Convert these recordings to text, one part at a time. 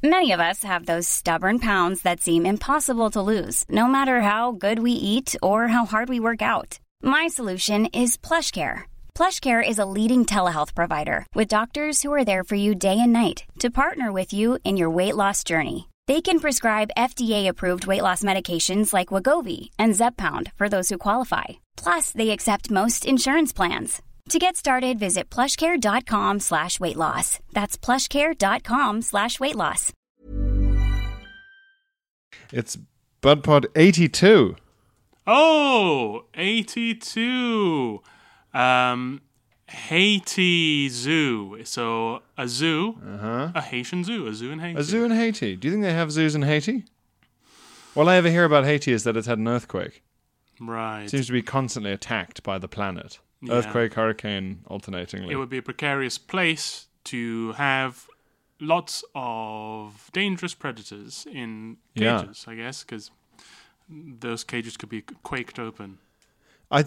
Many of us have those stubborn pounds that seem impossible to lose, no matter how good we eat or how hard we work out. My solution is PlushCare. PlushCare is a leading telehealth provider with doctors who are there for you day and night to partner with you in your weight loss journey. They can prescribe FDA-approved weight loss medications like Wegovy and Zepbound for those who qualify. Plus, they accept most insurance plans. To get started, visit plushcare.com/weightloss. That's plushcare.com/weightloss. It's BudPod 82. Oh, 82. Haiti Zoo. So a zoo, a Haitian zoo, a zoo in Haiti. A zoo in Haiti. Do you think they have zoos in Haiti? All I ever hear about Haiti is that it's had an earthquake. Right. It seems to be constantly attacked by the planet. Yeah. Earthquake, hurricane, alternatingly. It would be a precarious place to have lots of dangerous predators in cages, I guess, because those cages could be quaked open. I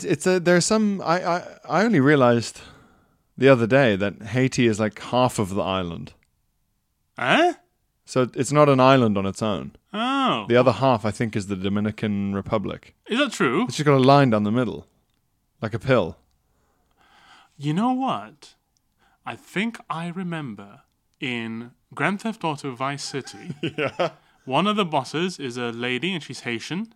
only realized the other day that Haiti is like half of the island. Huh? So it's not an island on its own. Oh. The other half, I think, is the Dominican Republic. Is that true? It's just got a line down the middle, like a pill. You know what? I think I remember in Grand Theft Auto Vice City, one of the bosses is a lady and she's Haitian.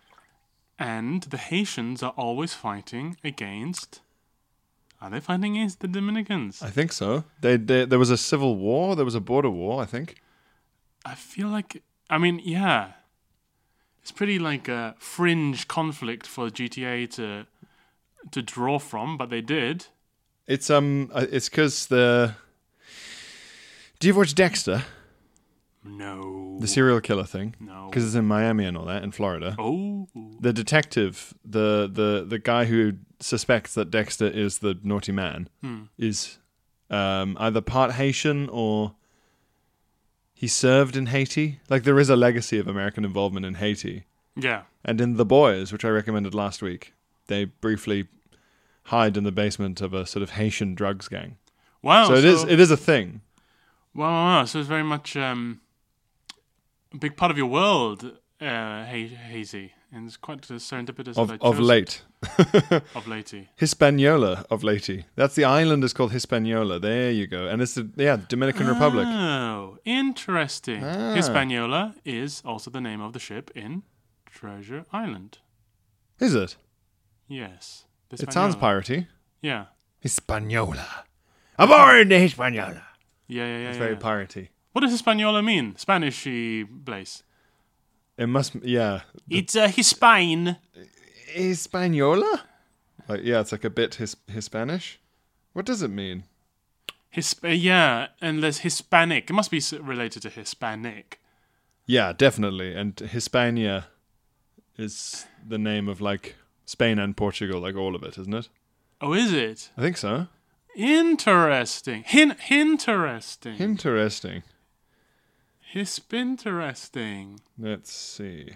And the Haitians are always fighting against... Are they fighting against the Dominicans? I think so. There was a civil war. There was a border war, I think. I feel like... I mean, yeah. It's pretty like a fringe conflict for GTA to draw from, but they did. It's because the... Do you watch Dexter? No. The serial killer thing? No. Because it's in Miami and all that, in Florida. Oh. The detective, the guy who suspects that Dexter is the naughty man, is either part Haitian or he served in Haiti. Like, there is a legacy of American involvement in Haiti. Yeah. And in The Boys, which I recommended last week, they briefly hide in the basement of a sort of Haitian drugs gang. Wow. So it is a thing. Wow. So it's very much a big part of your world, Haiti. And it's quite serendipitous that I chose of late. Of latey. Hispaniola of latey. That's the island is called Hispaniola. There you go. And it's the Dominican Republic. Oh, interesting. Ah. Hispaniola is also the name of the ship in Treasure Island. Is it? Yes. It sounds piratey. Yeah. Hispaniola. Aboard the Hispaniola. Yeah. It's very piratey. What does Hispaniola mean? Spanish-y place. It must, yeah. It's a Hispane. Hispaniola? It's like a bit Hispanish. What does it mean? And there's Hispanic. It must be related to Hispanic. Yeah, definitely. And Hispania is the name of like Spain and Portugal, like all of it, isn't it? Oh, is it? I think so. Interesting. Interesting. Interesting. Hispinteresting. Let's see.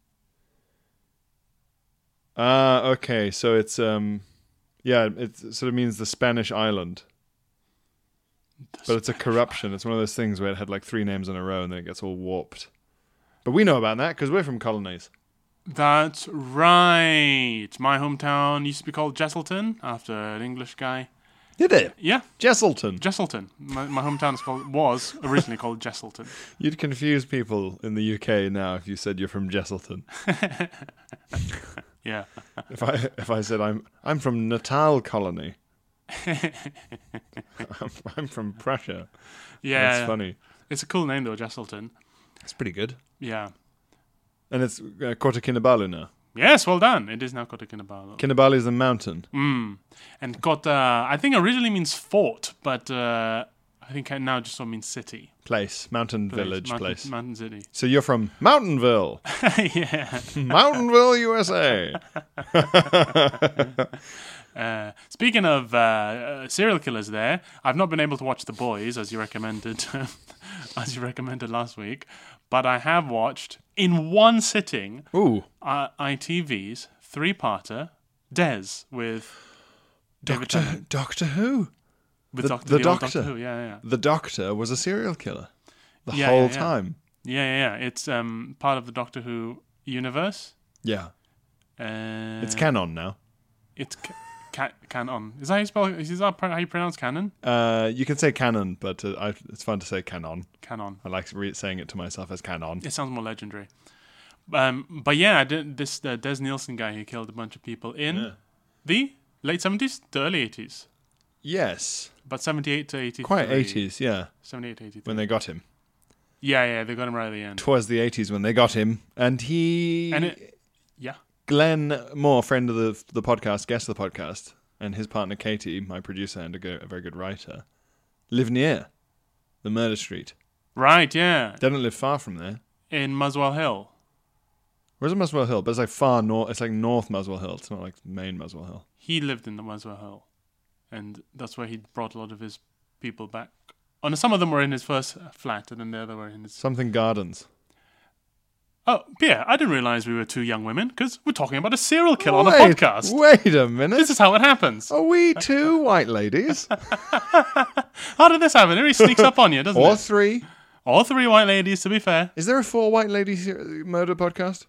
Okay, so it's it sort of means the Spanish island. But it's a corruption. It's one of those things where it had like 3 names in a row and then it gets all warped. But we know about that because we're from colonies. That's right. My hometown used to be called Jesselton after an English guy. Did it? Yeah. Jesselton. Jesselton. My hometown was originally called Jesselton. You'd confuse people in the UK now if you said you're from Jesselton. Yeah. If I said I'm from Natal Colony. I'm from Prussia. Yeah. That's funny. It's a cool name though, Jesselton. It's pretty good. Yeah. And it's Kota Kinabalu now. Yes, well done. It is now Kota Kinabalu. Kinabalu is the mountain. And Kota, I think originally means fort, but I think now just sort of means city. Place. Mountain village place. Mountain city. So you're from Mountainville. Yeah. Mountainville, USA. Speaking of serial killers there, I've not been able to watch The Boys, as you recommended last week, but I have watched, in one sitting, ITV's 3-parter, Des, with David Tennant. Doctor Who? With the Doctor. Doctor Who, yeah. The Doctor was a serial killer. the whole time. Yeah. It's part of the Doctor Who universe. Yeah. It's canon now. It's canon. Is that how you spell? Is that how you pronounce canon? You can say canon, but it's fun to say canon. Canon. I like saying it to myself as canon. It sounds more legendary. But yeah, this Des Nielsen guy, he killed a bunch of people in the late 70s to early 80s. Yes. But 78 to 83. Quite 80s, yeah. 78 to 83. When they got him. Yeah, they got him right at the end. 'Twas the 80s when they got him. And yeah. Glenn Moore, friend of the podcast, guest of the podcast, and his partner Katie, my producer and a very good writer, live near the murder street. Right, yeah. They don't live far from there. In Muswell Hill. Where's it Muswell Hill? But it's like far north. It's like North Muswell Hill. It's not like main Muswell Hill. He lived in the Muswell Hill. And that's where he brought a lot of his people back. Oh, no, some of them were in his first flat, and then the other were in his... Something Gardens. Oh, yeah, I didn't realize we were two young women, because we're talking about a serial killer on a podcast. Wait a minute. This is how it happens. Are we two white ladies? How did this happen? It really sneaks up on you, doesn't it? Or three. All three white ladies, to be fair. Is there a 4 white ladies murder podcast?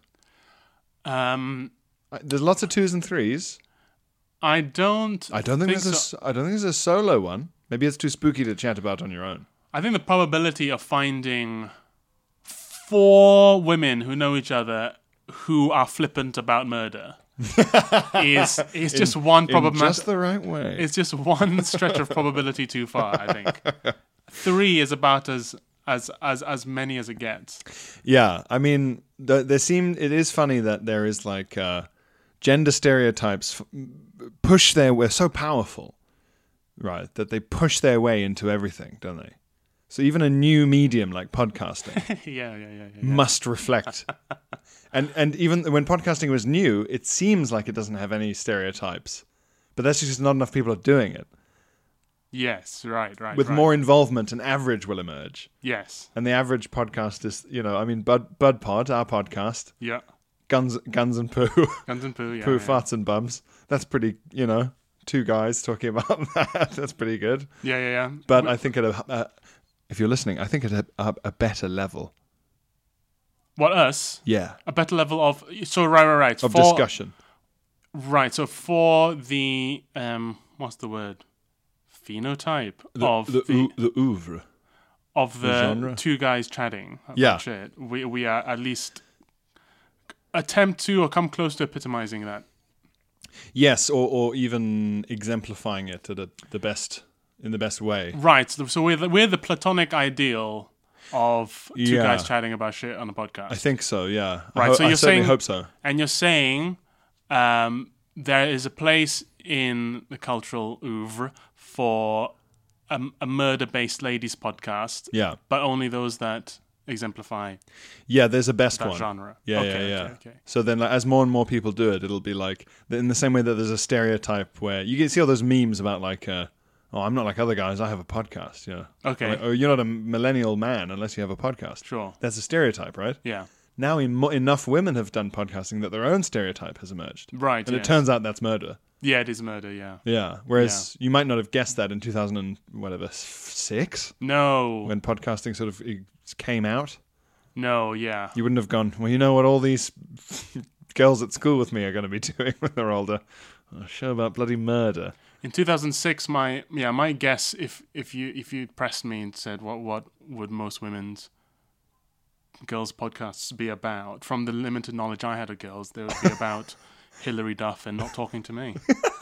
There's lots of 2s and 3s. I don't think so. I don't think there's a solo one. Maybe it's too spooky to chat about on your own. I think the probability of finding 4 women who know each other who are flippant about murder is just one probability. Just the right way. It's just one stretch of probability too far, I think. 3 is about as many as it gets. Yeah, I mean, it is funny that there is like gender stereotypes we're so powerful, right, that they push their way into everything, don't they? So even a new medium like podcasting yeah. must reflect. and even when podcasting was new, it seems like it doesn't have any stereotypes. But that's just not enough people are doing it. Yes, right. With more involvement, an average will emerge. Yes. And the average podcast is, Bud Pod, our podcast. Yeah. Guns and poo. Guns and poo, yeah. Poo, farts and bums. That's pretty, 2 guys talking about that. That's pretty good. Yeah. But I think if you're listening, I think at a better level. What, us? Yeah. A better level of... So, right. Of discussion. Right, so for the... what's the word? Phenotype the oeuvre of the genre. 2 guys chatting about shit. We are at least attempt to or come close to epitomizing that. Yes, or even exemplifying it in the best way. Right. So we're the platonic ideal of 2 guys chatting about shit on a podcast. I think so. Yeah. Right. I certainly hope so. And you're saying there is a place in the cultural oeuvre for a murder-based ladies podcast. Yeah. But only those that exemplify. Yeah, there's a best that one. Genre. Yeah. Okay. So then, as more and more people do it, it'll be like in the same way that there's a stereotype where you can see all those memes about like, I'm not like other guys. I have a podcast. Yeah. Okay. Or you're not a millennial man unless you have a podcast. Sure. That's a stereotype, right? Yeah. Now enough women have done podcasting that their own stereotype has emerged. Right. And it turns out that's murder. Yeah, it is murder. Yeah. Yeah. Whereas you might not have guessed that in 2006. No. When podcasting sort of came out. No. Yeah. You wouldn't have gone, well, you know what all these girls at school with me are going to be doing when they're older? A show about bloody murder. In 2006, my guess, if you pressed me and said what would most women's girls' podcasts be about, from the limited knowledge I had of girls, they would be about Hilary Duff and not talking to me.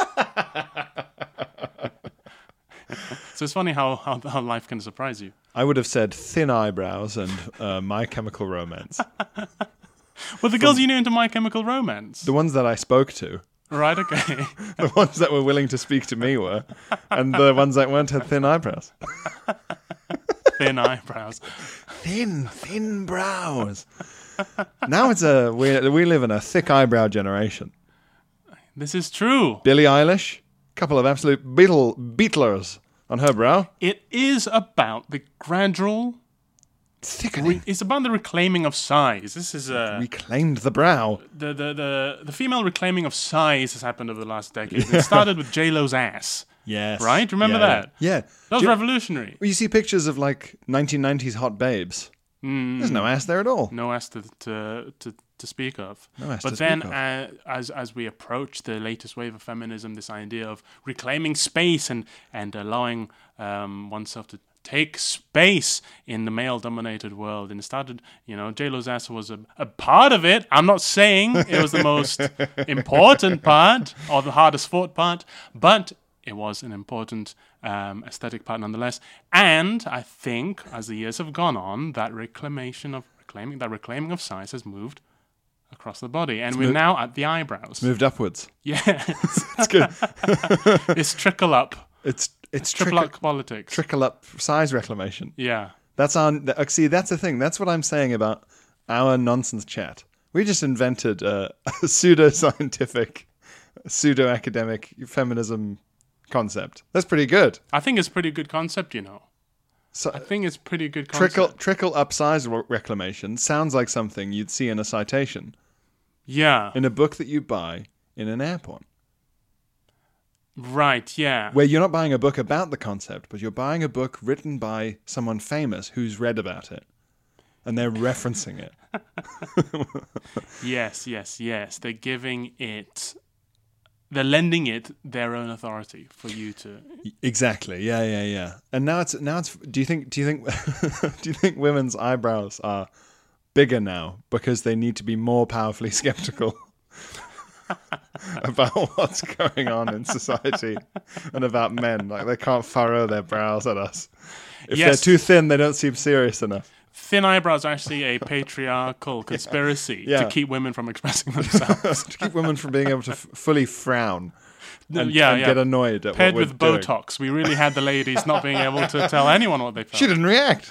So it's funny how life can surprise you. I would have said Thin Eyebrows and My Chemical Romance. Well, the girls you knew into My Chemical Romance. The ones that I spoke to. Right, okay. The ones that were willing to speak to me were. And the ones that weren't had thin eyebrows. Thin eyebrows. Thin brows. Now we live in a thick eyebrow generation. This is true. Billie Eilish, couple of absolute Beatlers on her brow. It is about the gradual thickening. It's about the reclaiming of size. This is reclaimed the brow. The female reclaiming of size has happened over the last decade. It started with J-Lo's ass. Yes. Right? Remember Yeah, that? Yeah. That was revolutionary. You see pictures of like 1990s hot babes. There's no ass there at all. No ass to speak of. No ass but to then, speak as we approach the latest wave of feminism, this idea of reclaiming space and allowing oneself to take space in the male-dominated world, and it started, J-Lo's ass was a part of it. I'm not saying it was the most important part or the hardest fought part, but it was an important aesthetic part nonetheless. And I think as the years have gone on, that reclaiming of size has moved across the body, and we're now at the eyebrows. Moved upwards. Yes, It's good. it's trickle up. It's trickle up politics. Trickle up size reclamation. Yeah. That's see, that's the thing. That's what I'm saying about our nonsense chat. We just invented a pseudo-scientific, pseudo-academic feminism concept. That's pretty good. I think it's a pretty good concept, So I think it's pretty good concept. trickle up size reclamation sounds like something you'd see in a citation. Yeah. In a book that you buy in an airport. Right, yeah. Where you're not buying a book about the concept, but you're buying a book written by someone famous who's read about it. And they're referencing it. Yes. They're lending it their own authority for you to. Exactly. Yeah. And now it's. Do you think do you think women's eyebrows are bigger now because they need to be more powerfully skeptical about what's going on in society and about men? Like they can't furrow their brows at us. If they're too thin, they don't seem serious enough. Thin eyebrows are actually a patriarchal conspiracy to keep women from expressing themselves. To keep women from being able to fully frown and yeah. get annoyed at Paired what we're with doing. Botox, we really had the ladies not being able to tell anyone what they felt. She didn't react.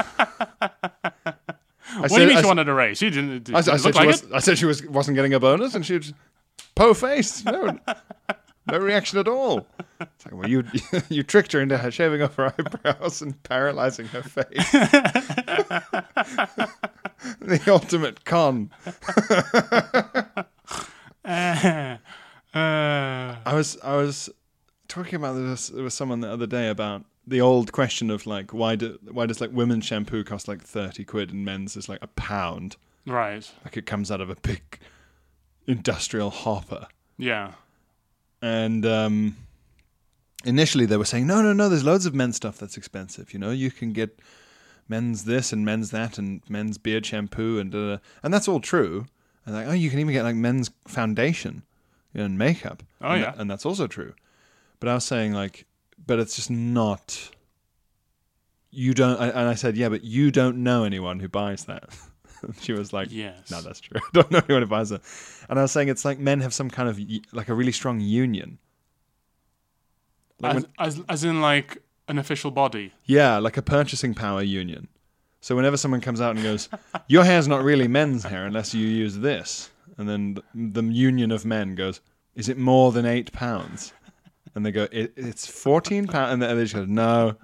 What do you mean she wanted a raise? She didn't. I said she wasn't getting a bonus, and she was po-faced. No reaction at all. It's like, well, you tricked her into shaving off her eyebrows and paralyzing her face. The ultimate con. I was talking about this with someone the other day about the old question of like why does like women's shampoo cost like 30 quid and men's is like £1, right? Like it comes out of a big industrial hopper. Yeah. And initially they were saying, no, there's loads of men's stuff that's expensive. You can get men's this and men's that and men's beard shampoo and that's all true. And like, you can even get like men's foundation and makeup. Oh, yeah. And that's also true. But I was saying like, but it's just not, you don't, and I said, yeah, but you don't know anyone who buys that. She was like, yes. No, that's true. I don't know anyone who buys it. And I was saying it's like men have some kind of, like a really strong union. Like as in like an official body? Yeah, like a purchasing power union. So whenever someone comes out and goes, your hair's not really men's hair unless you use this. And then the union of men goes, is it more than £8? And they go, it's £14. And they just go, no.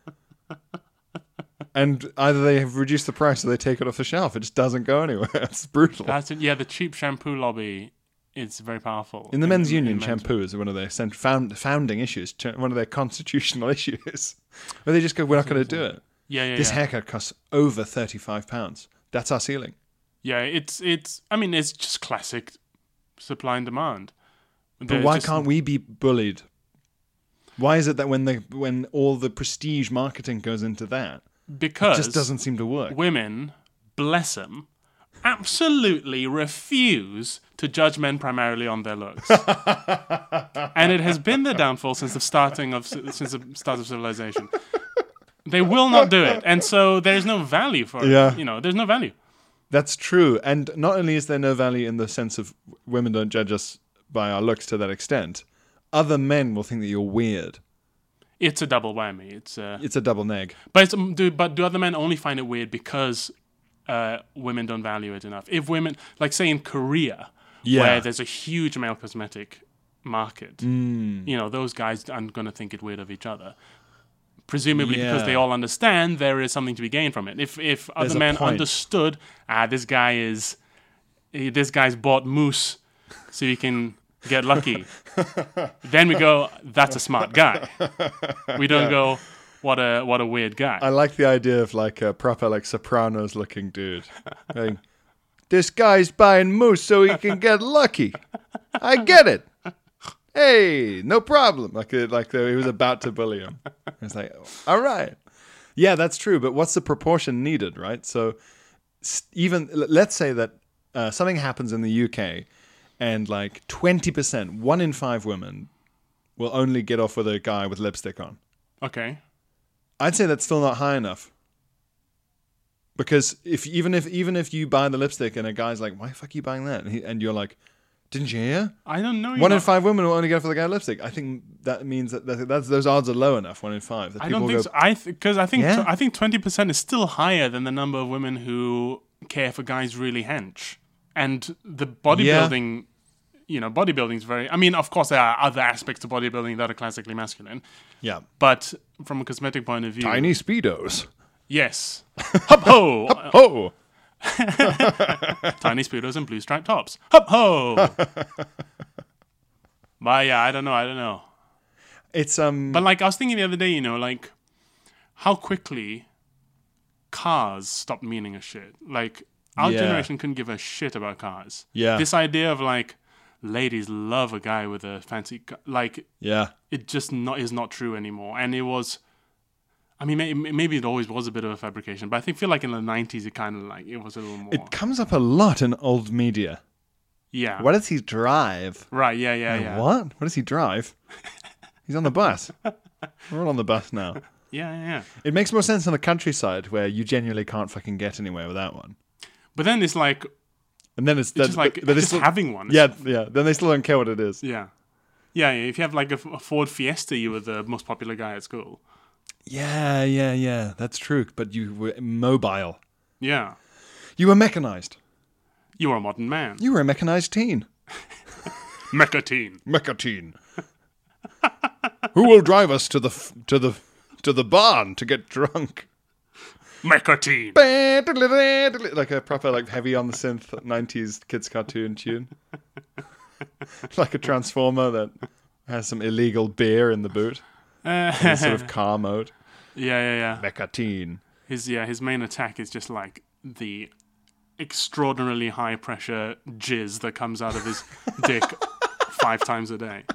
And either they have reduced the price or they take it off the shelf. It just doesn't go anywhere. It's brutal. That's it. Yeah, the cheap shampoo lobby is very powerful. In the men's union, shampoo is one of their founding issues, one of their constitutional issues. Where they just go, we're not going to do it. Yeah. This haircut costs over £35. That's our ceiling. Yeah, it's just classic supply and demand. But why can't we be bullied? Why is it that when all the prestige marketing goes into that, because it just doesn't seem to work? Women, bless them, absolutely refuse to judge men primarily on their looks, and it has been their downfall since the start of civilization. They will not do it, and so there's no value for it. There's no value. That's true, and not only is there no value in the sense of women don't judge us by our looks to that extent, other men will think that you're weird. It's a double whammy. It's a double neg. But do other men only find it weird because women don't value it enough? If women, like say in Korea, where there's a huge male cosmetic market, those guys aren't going to think it weird of each other. Presumably because they all understand there is something to be gained from it. If other men understood, this guy's bought mousse so he can get lucky. Then we go, that's a smart guy. We don't go, what a weird guy. I like the idea of like a proper like Sopranos looking dude. Going, this guy's buying moose so he can get lucky. I get it. Hey, no problem. Like he was about to bully him. It's like, all right. Yeah, that's true. But what's the proportion needed, right? So even let's say that something happens in the UK and like 20%, 1 in 5 women will only get off with a guy with lipstick on. Okay. I'd say that's still not high enough. Because even if you buy the lipstick and a guy's like, why the fuck are you buying that? And you're like, didn't you hear? I don't know. 1 in 5 women will only go for the guy with lipstick. I think that means that those odds are low enough. 1 in 5. That I people don't think go, so. I think 20% is still higher than the number of women who care for guys really hench. And the bodybuilding, bodybuilding's very. I mean, of course, there are other aspects to bodybuilding that are classically masculine. Yeah. But from a cosmetic point of view, Tiny speedos. Yes. Hup ho. Hup ho. Tiny speedos and blue striped tops. Hup ho. But yeah, I don't know. It's But like I was thinking the other day, like how quickly cars stopped meaning a shit. Like our generation couldn't give a shit about cars. Yeah. This idea of like ladies love a guy with a fancy car, like it just is not true anymore. And it was, I mean, maybe it always was a bit of a fabrication, but I feel like in the 90s it kind of like it was a little more. It comes up a lot in old media. Yeah. What does he drive? Right. Yeah. What? What does he drive? He's on the bus. We're all on the bus now. Yeah. It makes more sense on the countryside where you genuinely can't fucking get anywhere without one. But then it's like, and then it's just like just having one. Yeah. Then they still don't care what it is. Yeah. If you have like a Ford Fiesta, you were the most popular guy at school. Yeah. That's true. But you were mobile. Yeah. You were mechanized. You were a modern man. You were a mechanized teen. Mecha-teen. Who will drive us to the barn to get drunk? Mecha-teen. Like a proper like heavy on the synth 90s kids cartoon tune. Like a transformer that has some illegal beer in the boot. In sort of car mode. Yeah. Mecha-teen. His main attack is just like the extraordinarily high pressure jizz that comes out of his dick 5 times a day.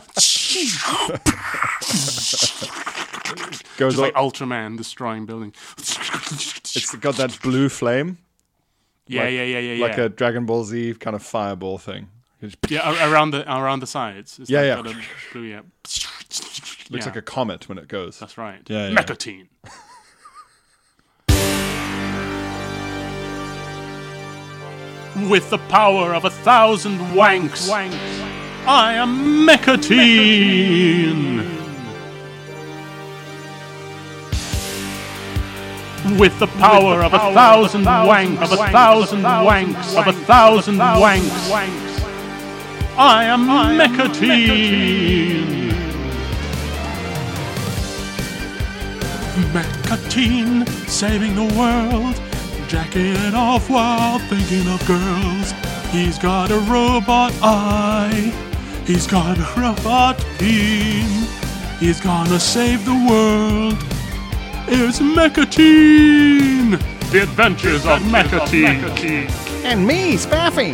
Goes just like Ultraman destroying buildings. It's got that blue flame. Yeah. Like a Dragon Ball Z kind of fireball thing. Yeah, around the sides. It's yeah. Got a blue, Looks like a comet when it goes. That's right. Yeah. Mecha-teen. With the power of 1,000 wanks, I am Mecha-teen. With the power of 1,000 wanks, of 1,000 wanks, of 1,000 wanks, I am Mecha-teen. Mecha-teen, saving the world, jacking it off while thinking of girls. He's got a robot eye, he's got a robot beam, he's gonna save the world. It's Mecha-teen! The Adventures of Mecha-teen. And me, Spaffy!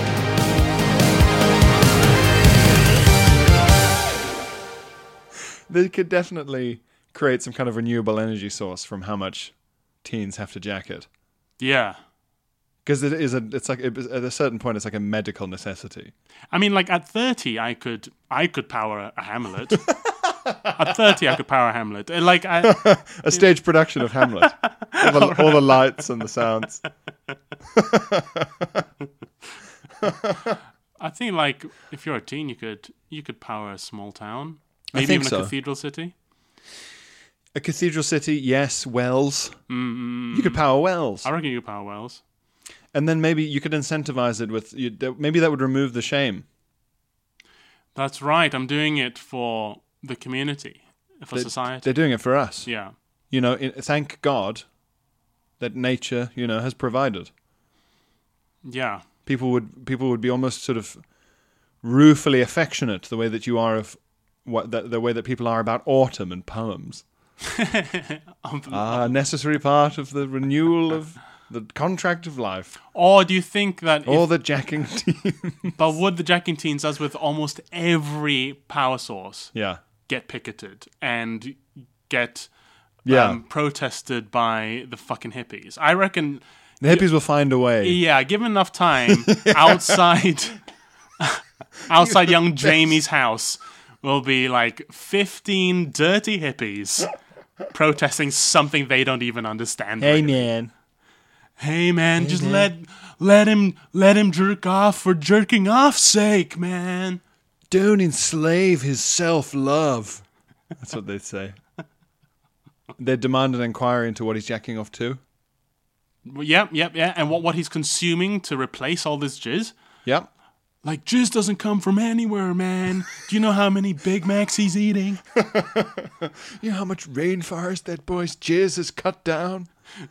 They could definitely create some kind of renewable energy source from how much teens have to jack it. Yeah. Because at a certain point, it's like a medical necessity. I mean, like at 30, I could power a Hamlet. At 30, I could power Hamlet. Like a stage production of Hamlet, all the lights and the sounds. I think, like, if you're a teen, you could power a small town, maybe even a cathedral city. A cathedral city, yes. Wells. You could power Wells. I reckon you could power Wells. And then maybe you could incentivize it with. Maybe that would remove the shame. That's right. I'm doing it for the community, for society. They're doing it for us. Yeah. Thank God that nature, has provided. Yeah. People would be almost sort of ruefully affectionate the way that you are of the way that people are about autumn and poems. Necessary part of the renewal of the contract of life. Or do you think that... Or the jacking teens. But would the jacking teens, as with almost every power source, get picketed and get protested by the fucking hippies? I reckon... The hippies will find a way. Yeah, given enough time, outside young Jamie's house will be like 15 dirty hippies protesting something they don't even understand. Hey, man. Hey, man, just let him jerk off for jerking off's sake, man. Don't enslave his self-love. That's what they'd say. They'd demand an inquiry into what he's jacking off to. Yep. And what he's consuming to replace all this jizz. Yep. Like, jizz doesn't come from anywhere, man. Do you know how many Big Macs he's eating? You know how much rainforest that boy's jizz is cut down?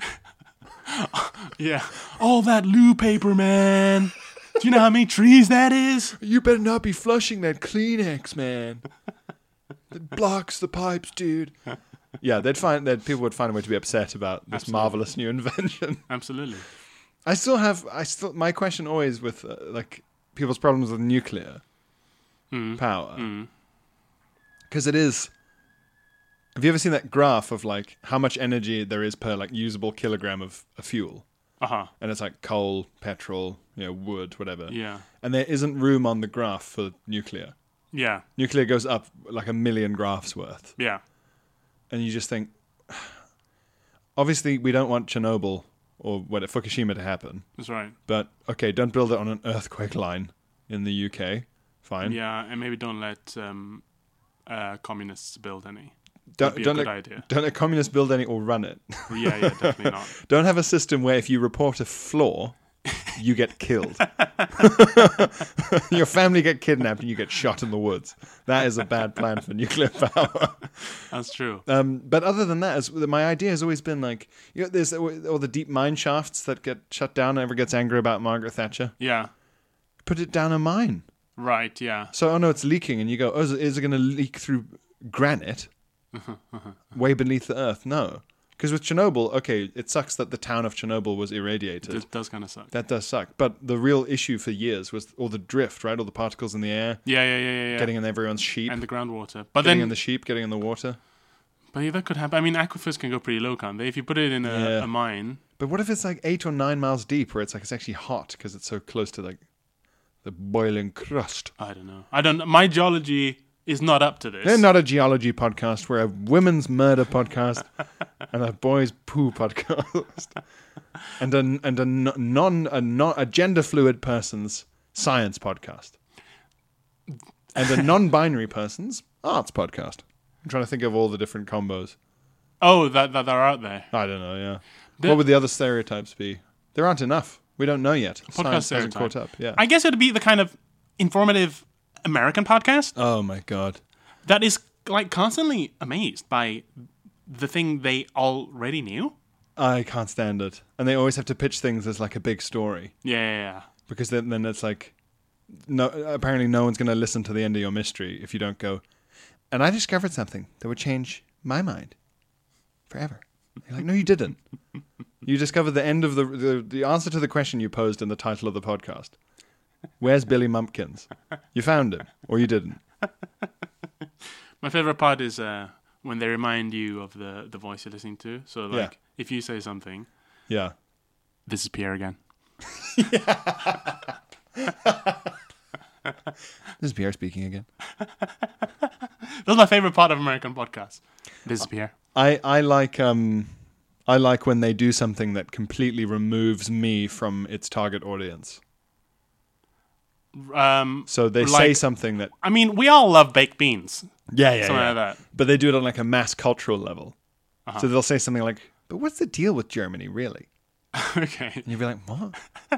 Yeah. All that loo paper, man. Do you know how many trees that is? You better not be flushing that Kleenex, man. That blocks the pipes, dude. Yeah, people would find a way to be upset about this marvelous new invention. Absolutely. My question always with people's problems with nuclear power, because it is. Have you ever seen that graph of like how much energy there is per like usable kilogram of a fuel? And it's like coal, petrol, wood, whatever. Yeah. And there isn't room on the graph for nuclear. Yeah. Nuclear goes up like 1 million graphs worth. Yeah. And you just think, obviously, we don't want Chernobyl or Fukushima to happen. That's right. But, okay, don't build it on an earthquake line in the UK. Fine. Yeah, and maybe don't let communists build any. Don't let communists build any or run it. Yeah, definitely not. Don't have a system where if you report a flaw, you get killed. Your family get kidnapped and you get shot in the woods. That is a bad plan for nuclear power. That's true. But other than that, my idea has always been like, there's all the deep mine shafts that get shut down and everyone gets angry about Margaret Thatcher. Yeah. Put it down a mine. Right, yeah. So, no, it's leaking. And you go, is it going to leak through granite? Way beneath the earth? No. Because with Chernobyl, okay, it sucks that the town of Chernobyl was irradiated. It does kind of suck. That does suck. But the real issue for years was all the drift, right? All the particles in the air. Yeah. Getting in everyone's sheep. And the groundwater. Getting in the sheep, getting in the water. But yeah, that could happen. I mean, aquifers can go pretty low, can't they? If you put it in a mine. But what if it's like 8 or 9 miles deep where it's actually hot because it's so close to like the boiling crust? I don't know. My geology is not up to this. They're not a geology podcast. We're a women's murder podcast and a boys' poo podcast and a gender fluid person's science podcast and a non-binary person's arts podcast. I'm trying to think of all the different combos. Oh, that are out there. I don't know. Yeah. What would the other stereotypes be? There aren't enough. We don't know yet. Podcast Science hasn't stereotype. caught up. Yeah. I guess it'd be the kind of informative American podcast. Oh my god. That is like constantly amazed by the thing they already knew. I can't stand it. And they always have to pitch things as like a big story. Yeah. Because then it's like, no. Apparently no one's going to listen to the end of your mystery if you don't go, and I discovered something that would change my mind forever. You're like, no, you didn't. You discovered the end of the answer to the question you posed in the title of the podcast. Where's Billy Mumpkins? You found him, or you didn't. My favorite part is when they remind you of the voice you're listening to. So, like, if you say something, this is Pierre again. This is Pierre speaking again. That's my favorite part of American podcasts. This is Pierre. I like when they do something that completely removes me from its target audience. So they say something that... I mean, we all love baked beans. Yeah. Something like that. But they do it on like a mass cultural level. So they'll say something like, but what's the deal with Germany, really? Okay. And you'll be like, what?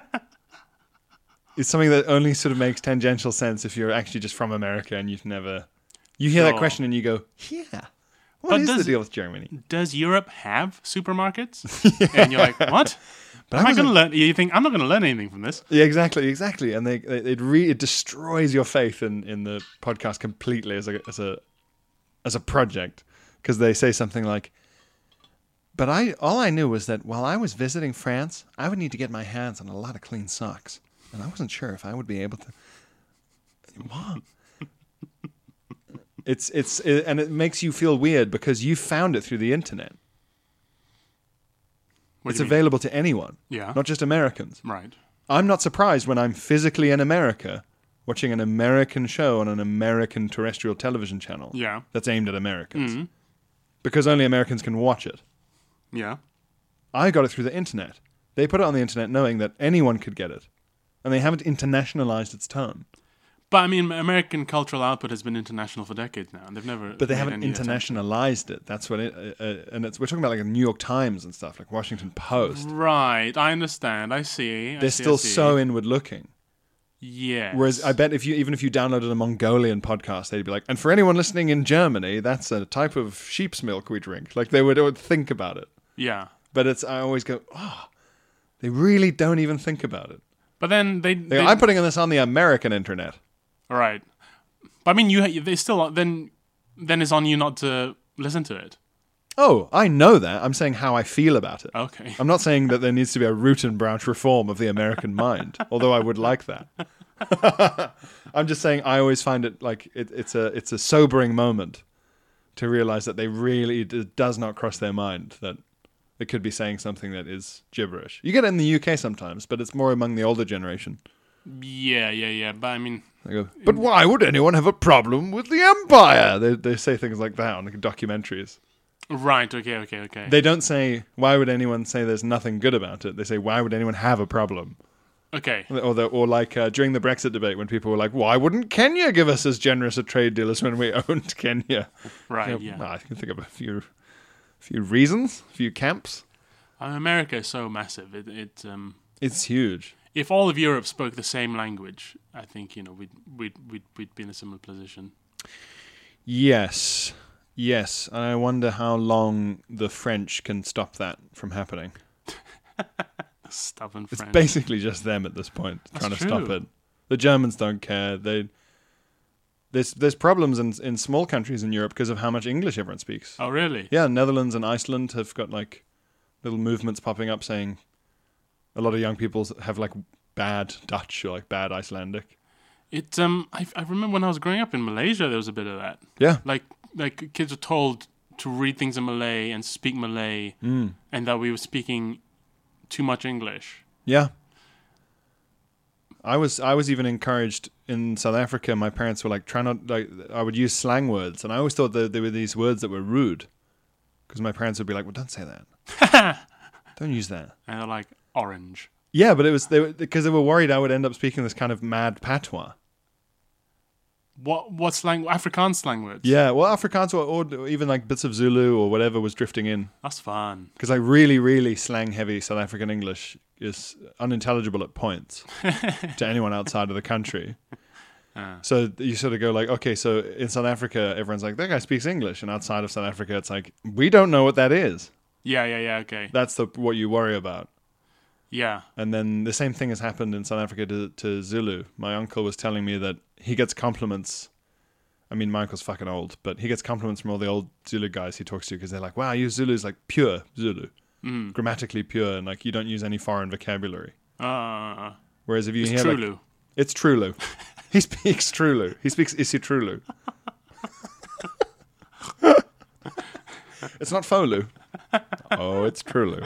It's something that only sort of makes tangential sense if you're actually just from America and you've never... You hear that question and you go, yeah. What is the deal with Germany? Does Europe have supermarkets? And you're like, what? But Am I going to learn? You think I'm not going to learn anything from this? Yeah, exactly. And it destroys your faith in the podcast completely as a project, because they say something like, "But all I knew was that while I was visiting France, I would need to get my hands on a lot of clean socks, and I wasn't sure if I would be able to." What? And it makes you feel weird because you found it through the internet. What It's do you mean? available to anyone, Yeah. not just Americans. Right. I'm not surprised when I'm physically in America watching an American show on an American terrestrial television channel Yeah. that's aimed at Americans. Mm-hmm. Because only Americans can watch it. Yeah. I got it through the internet. They put it on the internet knowing that anyone could get it. And they haven't internationalized its tone. But I mean, American cultural output has been international for decades now, and they've never. But they made haven't any attempt. internationalized it. That's what it... and we're talking about like the New York Times and stuff, like Washington Post. Right. I understand. I see. They're still so inward-looking. Yes. Whereas I bet even if you downloaded a Mongolian podcast, they'd be like, and for anyone listening in Germany, that's a type of sheep's milk we drink. Like they would think about it. Yeah. But I always go, they really don't even think about it. But then They go, I'm putting this on the American internet. Right. But I mean, they still then it's on you not to listen to it. Oh, I know that. I'm saying how I feel about it. Okay. I'm not saying that there needs to be a root and branch reform of the American mind, although I would like that. I'm just saying I always find it like it's a sobering moment to realize that it does not cross their mind that it could be saying something that is gibberish. You get it in the UK sometimes, but it's more among the older generation. Yeah. But I mean, They go, but why would anyone have a problem with the Empire? They say things like that on documentaries. right? Okay. They don't say, why would anyone say there's nothing good about it? They say, why would anyone have a problem? Okay. Or like during the Brexit debate when people were like, why wouldn't Kenya give us as generous a trade deal as when we owned Kenya? Right. You know, Yeah. I can think of a few reasons, a few camps. America is so massive. It's huge. If all of Europe spoke the same language, I think we'd be in a similar position. Yes, and I wonder how long the French can stop that from happening. Stubborn It's French. basically just them at this point trying to stop true. it. The Germans don't care. There's problems in small countries in Europe because of how much English everyone speaks. Oh, really? Yeah, Netherlands and Iceland have got like little movements popping up saying a lot of young people have like bad Dutch or like bad Icelandic. I remember when I was growing up in Malaysia, there was a bit of that. Yeah. Like kids were told to read things in Malay and speak Malay, and that we were speaking too much English. Yeah. I was even encouraged in South Africa. My parents were like, try not, like, I would use slang words, and I always thought that there were these words that were rude, because my parents would be like, well, don't say that. Don't use that. And they're like, orange. Yeah, but because they were worried I would end up speaking this kind of mad patois. What slang? Afrikaans slang words? Yeah, well, Afrikaans or even like bits of Zulu or whatever was drifting in. That's fun. Because like really, really slang-heavy South African English is unintelligible at points to anyone outside of the country. So you sort of go like, okay, so in South Africa, everyone's like, that guy speaks English. And outside of South Africa, it's like, we don't know what that is. Yeah, okay. That's what you worry about. Yeah. And then the same thing has happened in South Africa to Zulu. My uncle was telling me that he gets compliments. I mean, my uncle's fucking old, but he gets compliments from all the old Zulu guys he talks to because they're like, wow, your Zulu is like pure Zulu. Grammatically pure, and like you don't use any foreign vocabulary. Whereas if you hear Trulu. like, it's Trulu. He speaks Trulu. He speaks Isitrulu. It's not Folu. Oh, it's Trulu.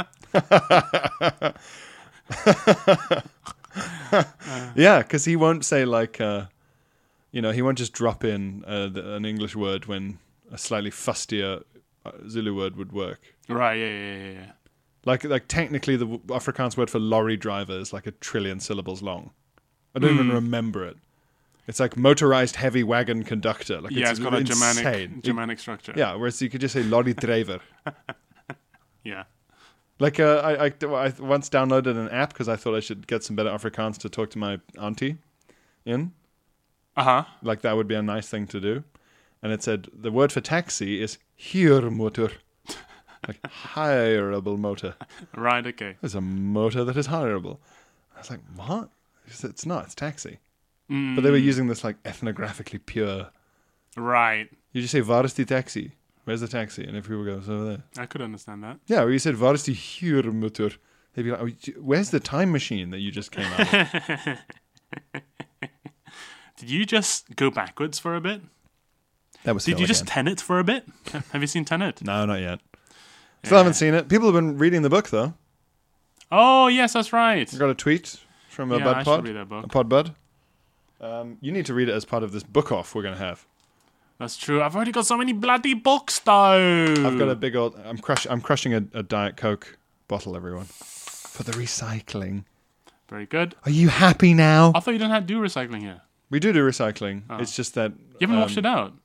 Yeah, because he won't say like, he won't just drop in an English word when a slightly fustier Zulu word would work. Right, yeah. Like technically the Afrikaans word for lorry driver is like 1 trillion syllables long. I don't even remember it. It's like motorized heavy wagon conductor. Like Yeah, it's got a insane. Germanic structure. Yeah, whereas you could just say lorry driver. Yeah. Like I once downloaded an app because I thought I should get some better Afrikaans to talk to my auntie in. Uh-huh. Like that would be a nice thing to do. And it said the word for taxi is huurmotor. Like, hireable motor. Right, okay. There's a motor that is hireable. I was like, what? It's not. It's taxi. But they were using this like ethnographically pure. Right. You just say, var is die taxi? Where's the taxi? And if people go, it's over there. I could understand that. Yeah, or you said, var is die huurmotor? They'd be like, oh, where's the time machine that you just came out of? Did you just go backwards for a bit? That was Did you just Tenet for a bit? Have you seen Tenet? No, not yet. Still haven't seen it. People have been reading the book, though. Oh, yes, that's right. I got a tweet from a Yeah, bud I pod. should read that book. A pod bud. You need to read it as part of this book off we're going to have. That's true. I've already got so many bloody books, though. I've got a big old... I'm crushing a Diet Coke bottle, everyone. For the recycling. Very good. Are you happy now? I thought you didn't have to do recycling here. We do recycling. Oh. It's just that... You haven't washed it out.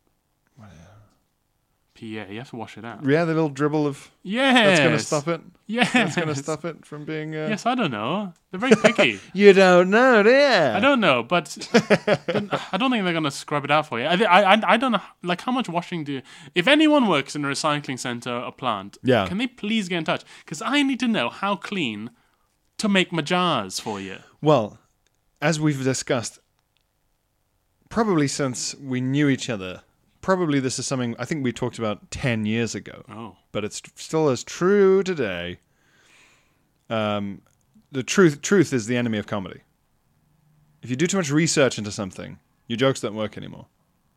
Yeah, you have to wash it out. Yeah, the little dribble of... Yes. That's going to stop it? Yes. That's going to stop it from being... Yes, I don't know. They're very picky. You don't know, do you? I don't know, but I don't think they're going to scrub it out for you. I don't know, like, how much washing do... If anyone works in a recycling center or plant, can they please get in touch? Because I need to know how clean to make my jars for you. Well, as we've discussed, probably since we knew each other... Probably this is something I think we talked about 10 years ago. Oh. But it's still as true today. The truth is the enemy of comedy. If you do too much research into something, your jokes don't work anymore.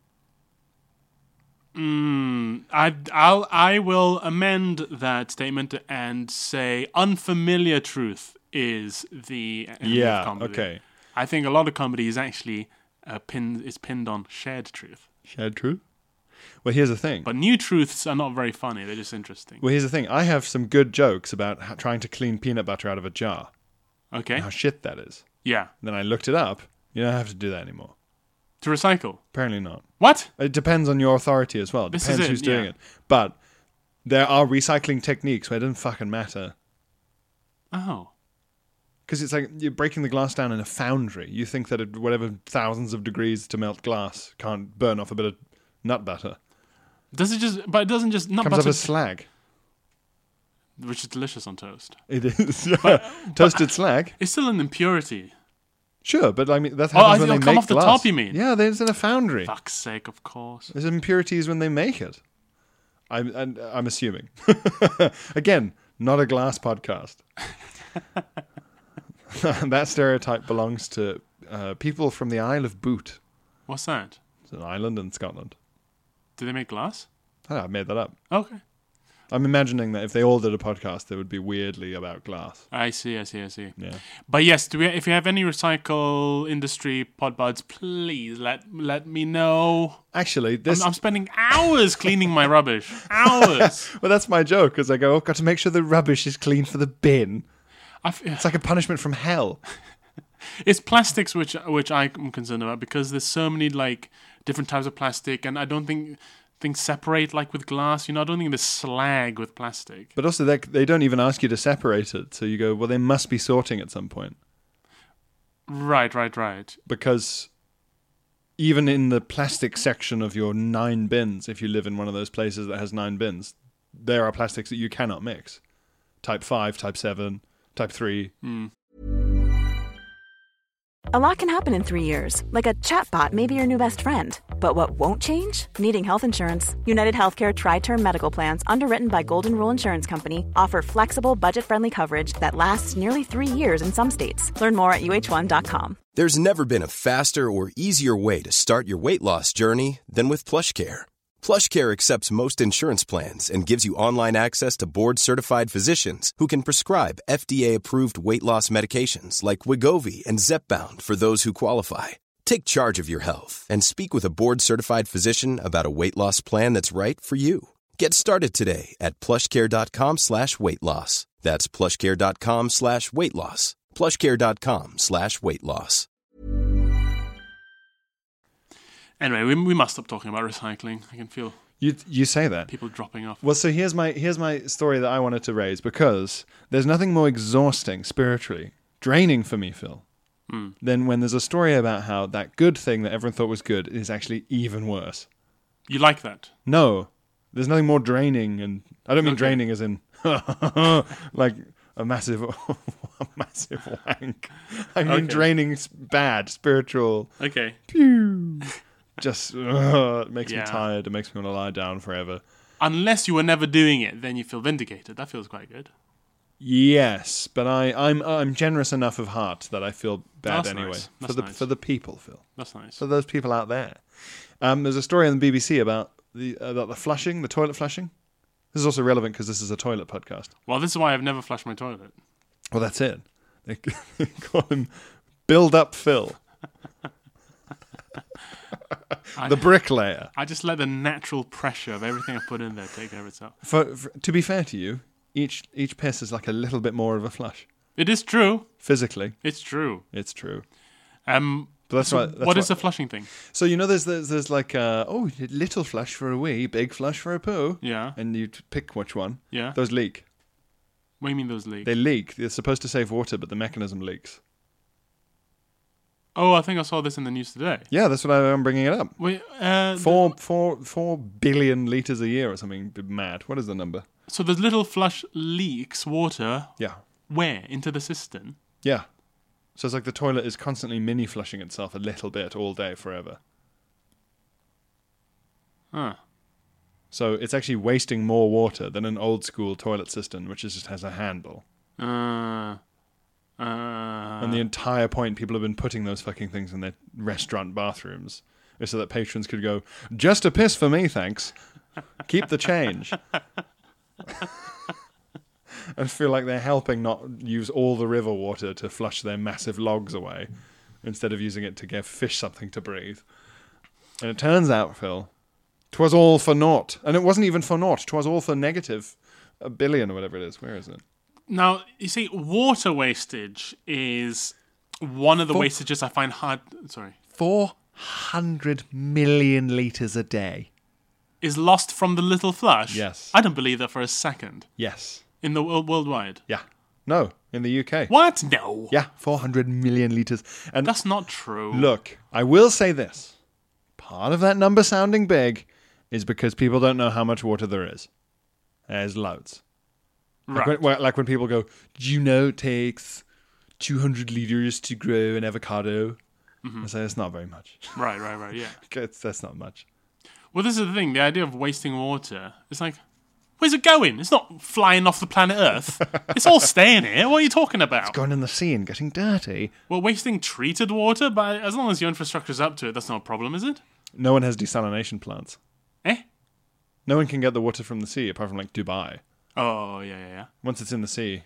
I will amend that statement and say unfamiliar truth is the enemy of comedy. Okay. I think a lot of comedy is actually pinned on shared truth. Shared truth? Well, here's the thing. But new truths are not very funny. They're just interesting. Well, here's the thing. I have some good jokes about trying to clean peanut butter out of a jar. Okay. And how shit that is. Yeah. Then I looked it up. You don't have to do that anymore. To recycle? Apparently not. What? It depends on your authority as well. It depends who's doing it. But there are recycling techniques where it doesn't fucking matter. Oh. Because it's like you're breaking the glass down in a foundry. You think that whatever thousands of degrees to melt glass can't burn off a bit of nut butter. Does it just... But it doesn't just... Nut Comes butter up as slag. Which is delicious on toast. It is. Yeah. Toasted slag. It's still an impurity. Sure, but I mean, that happens when they make come off glass. the top, you mean? Yeah, it's in a foundry. Fuck's sake, of course. There's impurities when they make it. I'm assuming. Again, not a glass podcast. That stereotype belongs to people from the Isle of Bute. What's that? It's an island in Scotland. Do they make glass? Oh, I made that up. Okay. I'm imagining that if they all did a podcast, they would be weirdly about glass. I see. Yeah. But yes, if you have any recycle industry pod buds, please let me know. Actually, I'm spending hours cleaning my rubbish. Hours. Well, that's my joke, because I go, I've got to make sure the rubbish is clean for the bin. It's like a punishment from hell. It's plastics which I'm concerned about, because there's so many like different types of plastic, and I don't think things separate like with glass. I don't think there's slag with plastic. But also, they don't even ask you to separate it. So you go, well, they must be sorting at some point. Right. Because even in the plastic section of your 9 bins, if you live in one of those places that has 9 bins, there are plastics that you cannot mix. Type 5, Type 7, Type 3. A lot can happen in 3 years, like a chatbot may be your new best friend. But what won't change? Needing health insurance. United Healthcare Tri-Term Medical Plans, underwritten by Golden Rule Insurance Company, offer flexible, budget-friendly coverage that lasts nearly 3 years in some states. Learn more at uh1.com. There's never been a faster or easier way to start your weight loss journey than with PlushCare. PlushCare accepts most insurance plans and gives you online access to board-certified physicians who can prescribe FDA-approved weight loss medications like Wegovy and Zepbound for those who qualify. Take charge of your health and speak with a board-certified physician about a weight loss plan that's right for you. Get started today at plushcare.com/weightloss. That's plushcare.com/weightloss. plushcare.com/weightloss. Anyway, we must stop talking about recycling. I can feel you say that people dropping off. Well, so here's my story that I wanted to raise, because there's nothing more exhausting spiritually, draining for me, Phil, than when there's a story about how that good thing that everyone thought was good is actually even worse. You like that? No, There's nothing more draining, and I don't mean draining as in like a massive wank. I mean draining bad, spiritual. Okay. Pew. Just it makes me tired. It makes me want to lie down forever. Unless you were never doing it, then you feel vindicated. That feels quite good. Yes, but I'm generous enough of heart that I feel bad That's anyway. nice. For the people, Phil. That's nice. For those people out there. There's a story on the BBC about the flushing, the toilet flushing. This is also relevant because this is a toilet podcast. Well, this is why I've never flushed my toilet. Well, that's it. They call him Build Up Phil. The bricklayer. I just let the natural pressure of everything I put in there take care of itself. To be fair to you, each piss is like a little bit more of a flush. It is true. Physically. It's true. It's true. But that's what is the flushing thing? So you know, there's like little flush for a wee, big flush for a poo. Yeah. And you pick which one. Yeah. Those leak. What do you mean those leak? They leak. They're supposed to save water, but the mechanism leaks. Oh, I think I saw this in the news today. Yeah, that's what I'm bringing it up. Wait, 4 billion liters a year or something mad. What is the number? So the little flush leaks water. Yeah. Where? Into the cistern? Yeah. So it's like the toilet is constantly mini flushing itself a little bit all day forever. Huh. So it's actually wasting more water than an old school toilet cistern, which just has a handle. And the entire point people have been putting those fucking things in their restaurant bathrooms is so that patrons could go, just a piss for me, thanks. Keep the change. And feel like they're helping not use all the river water to flush their massive logs away instead of using it to give fish something to breathe. And it turns out, Phil, 'twas all for naught. And it wasn't even for naught. 'Twas all for negative a billion or whatever it is. Where is it? Now, you see, water wastage is one of the wastages I find hard... Sorry. 400 million litres a day. Is lost from the little flush? Yes. I don't believe that for a second. Yes. In the worldwide? Yeah. No, in the UK. What? No. Yeah, 400 million litres. And That's not true. look, I will say this. Part of that number sounding big is because people don't know how much water there is. There's loads. Right. Like when people go, do you know it takes 200 litres to grow an avocado? I say, it's not very much. Right, yeah. That's not much. Well, this is the thing. The idea of wasting water, it's like, where's it going? It's not flying off the planet Earth. It's all staying here. What are you talking about? It's going in the sea and getting dirty. Well, wasting treated water, but as long as your infrastructure's up to it, that's not a problem, is it? No one has desalination plants. Eh? No one can get the water from the sea apart from like Dubai. Oh, yeah. Once it's in the sea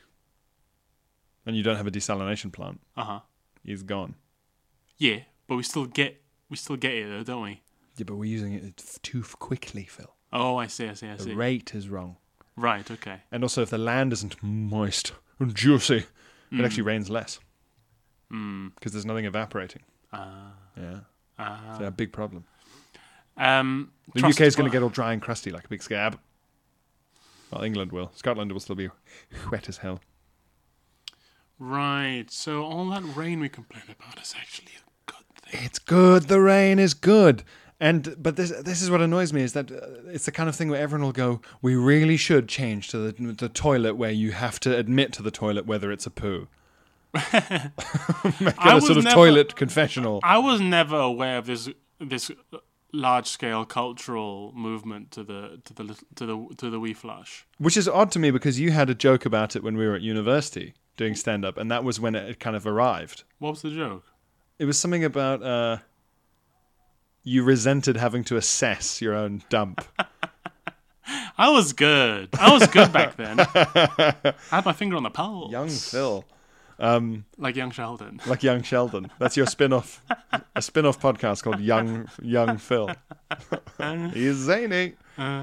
and you don't have a desalination plant, it's gone. Yeah, but we still get it though, don't we? Yeah, but we're using it too quickly, Phil. Oh, I see. The rate is wrong. Right, okay. And also, if the land isn't moist and juicy, it actually rains less. Because there's nothing evaporating. Yeah. It's a big problem. The UK is going to get all dry and crusty like a big scab. Well, England will. Scotland will still be wet as hell. Right, so all that rain we complain about is actually a good thing. It's good. The rain is good. But this is what annoys me is that it's the kind of thing where everyone will go, we really should change to the toilet where you have to admit to the toilet whether it's a poo. Make it a sort of toilet confessional. I was never aware of this large scale cultural movement to the wee flush. Which is odd to me because you had a joke about it when we were at university doing stand up, and that was when it kind of arrived. What was the joke? It was something about you resented having to assess your own dump. I was good. I was good back then. I had my finger on the pulse. Young Phil. Like Young Sheldon. Like Young Sheldon. That's your spin-off. A spin-off podcast called Young Phil. He's zany.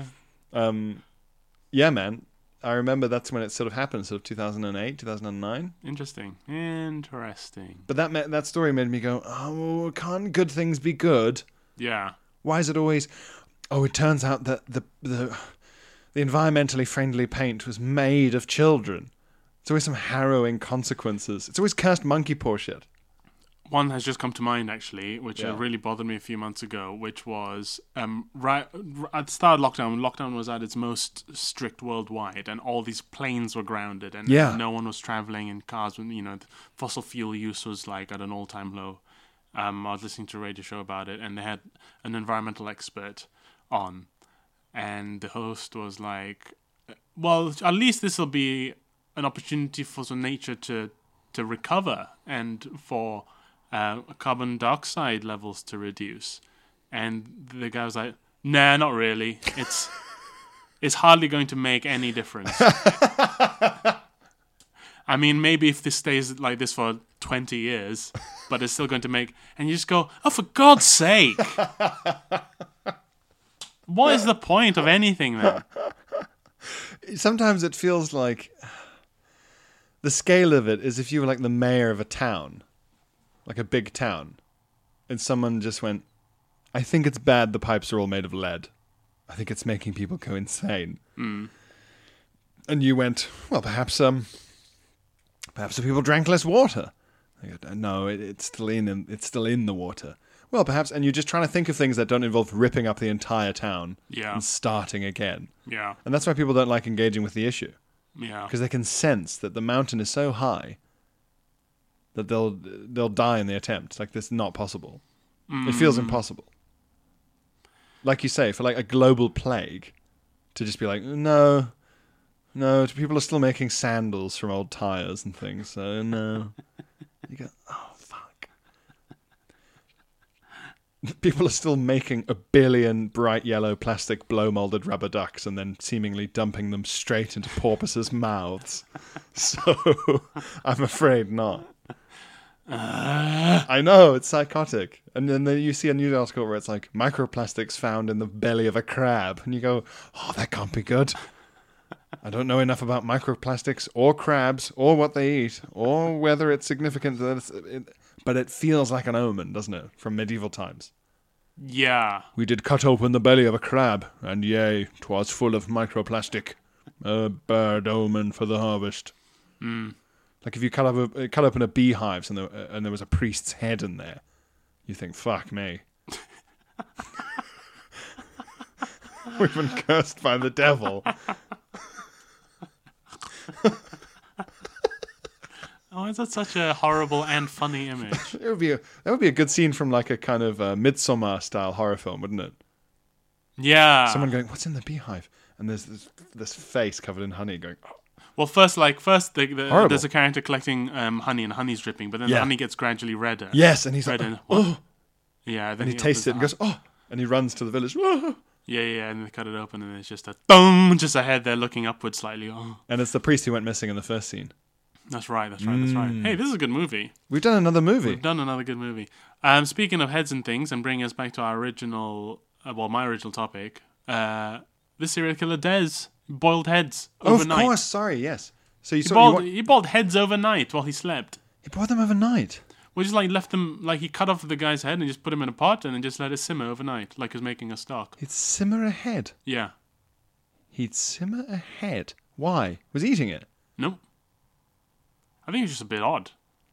Yeah, man. I remember that's when it sort of happened, sort of 2008, 2009. Interesting. But that story made me go, oh, can't good things be good? Yeah. Why is it always... Oh, it turns out that the environmentally friendly paint was made of children. It's always some harrowing consequences. It's always cursed monkey paw shit. one has just come to mind, actually, which Yeah. really bothered me a few months ago, which was right at the start of lockdown. Lockdown was at its most strict worldwide, and all these planes were grounded, and Yeah. no one was traveling in cars. When fossil fuel use was like at an all-time low. I was listening to a radio show about it, and they had an environmental expert on, and the host was like, "Well, at least this will be an opportunity for some nature to recover and for carbon dioxide levels to reduce." And the guy was like, "Nah, not really. It's hardly going to make any difference." I mean, maybe if this stays like this for 20 years, but it's still going to make... And you just go, oh, for God's sake. What is the point of anything then? Sometimes it feels like the scale of it is if you were like the mayor of a town, like a big town, and someone just went, I think it's bad the pipes are all made of lead. I think it's making people go insane. Mm. And you went, well, perhaps the people drank less water. I go, no, it's still in the water. Well, perhaps, and you're just trying to think of things that don't involve ripping up the entire town and starting again. Yeah. And that's why people don't like engaging with the issue. Yeah. Because they can sense that the mountain is so high that they'll die in the attempt. Like, this is not possible. It feels impossible. Like you say, for like a global plague, to just be like, no, people are still making sandals from old tires and things, so no. You go, oh, fuck. People are still making 1 billion bright yellow plastic blow-molded rubber ducks and then seemingly dumping them straight into porpoises' mouths. So, I'm afraid not. I know, it's psychotic. And then you see a news article where it's like, microplastics found in the belly of a crab. And you go, oh, that can't be good. I don't know enough about microplastics or crabs or what they eat or whether it's significant. But it feels like an omen, doesn't it, from medieval times? Yeah. We did cut open the belly of a crab, and yea, 'twas full of microplastic. A bad omen for the harvest. Like if you cut open a beehive and there was a priest's head in there, you think, fuck me. We've been cursed by the devil. Oh, is that such a horrible and funny image? That would be a good scene from like a kind of Midsommar style horror film, wouldn't it? Yeah. Someone going, "What's in the beehive?" And there's this face covered in honey going, oh. Well, first there's a character collecting honey and honey's dripping, but then the honey gets gradually redder. Yes, and he's like, oh. Yeah, then and he tastes it and goes, oh, and he runs to the village. Oh. Yeah, and they cut it open and there's just a head there looking upwards slightly. Oh. And it's the priest who went missing in the first scene. That's right. Hey, this is a good movie. We've done another movie. We've done another good movie. Speaking of heads and things, and bringing us back to our original, my original topic, this serial killer Des boiled heads overnight. Of course, sorry, yes. So he boiled heads overnight while he slept. He boiled them overnight? We just left them, he cut off the guy's head and just put him in a pot and then just let it simmer overnight, like he was making a stock. He'd simmer a head? Yeah. He'd simmer a head? Why? Was he eating it? No. I think it's just a bit odd.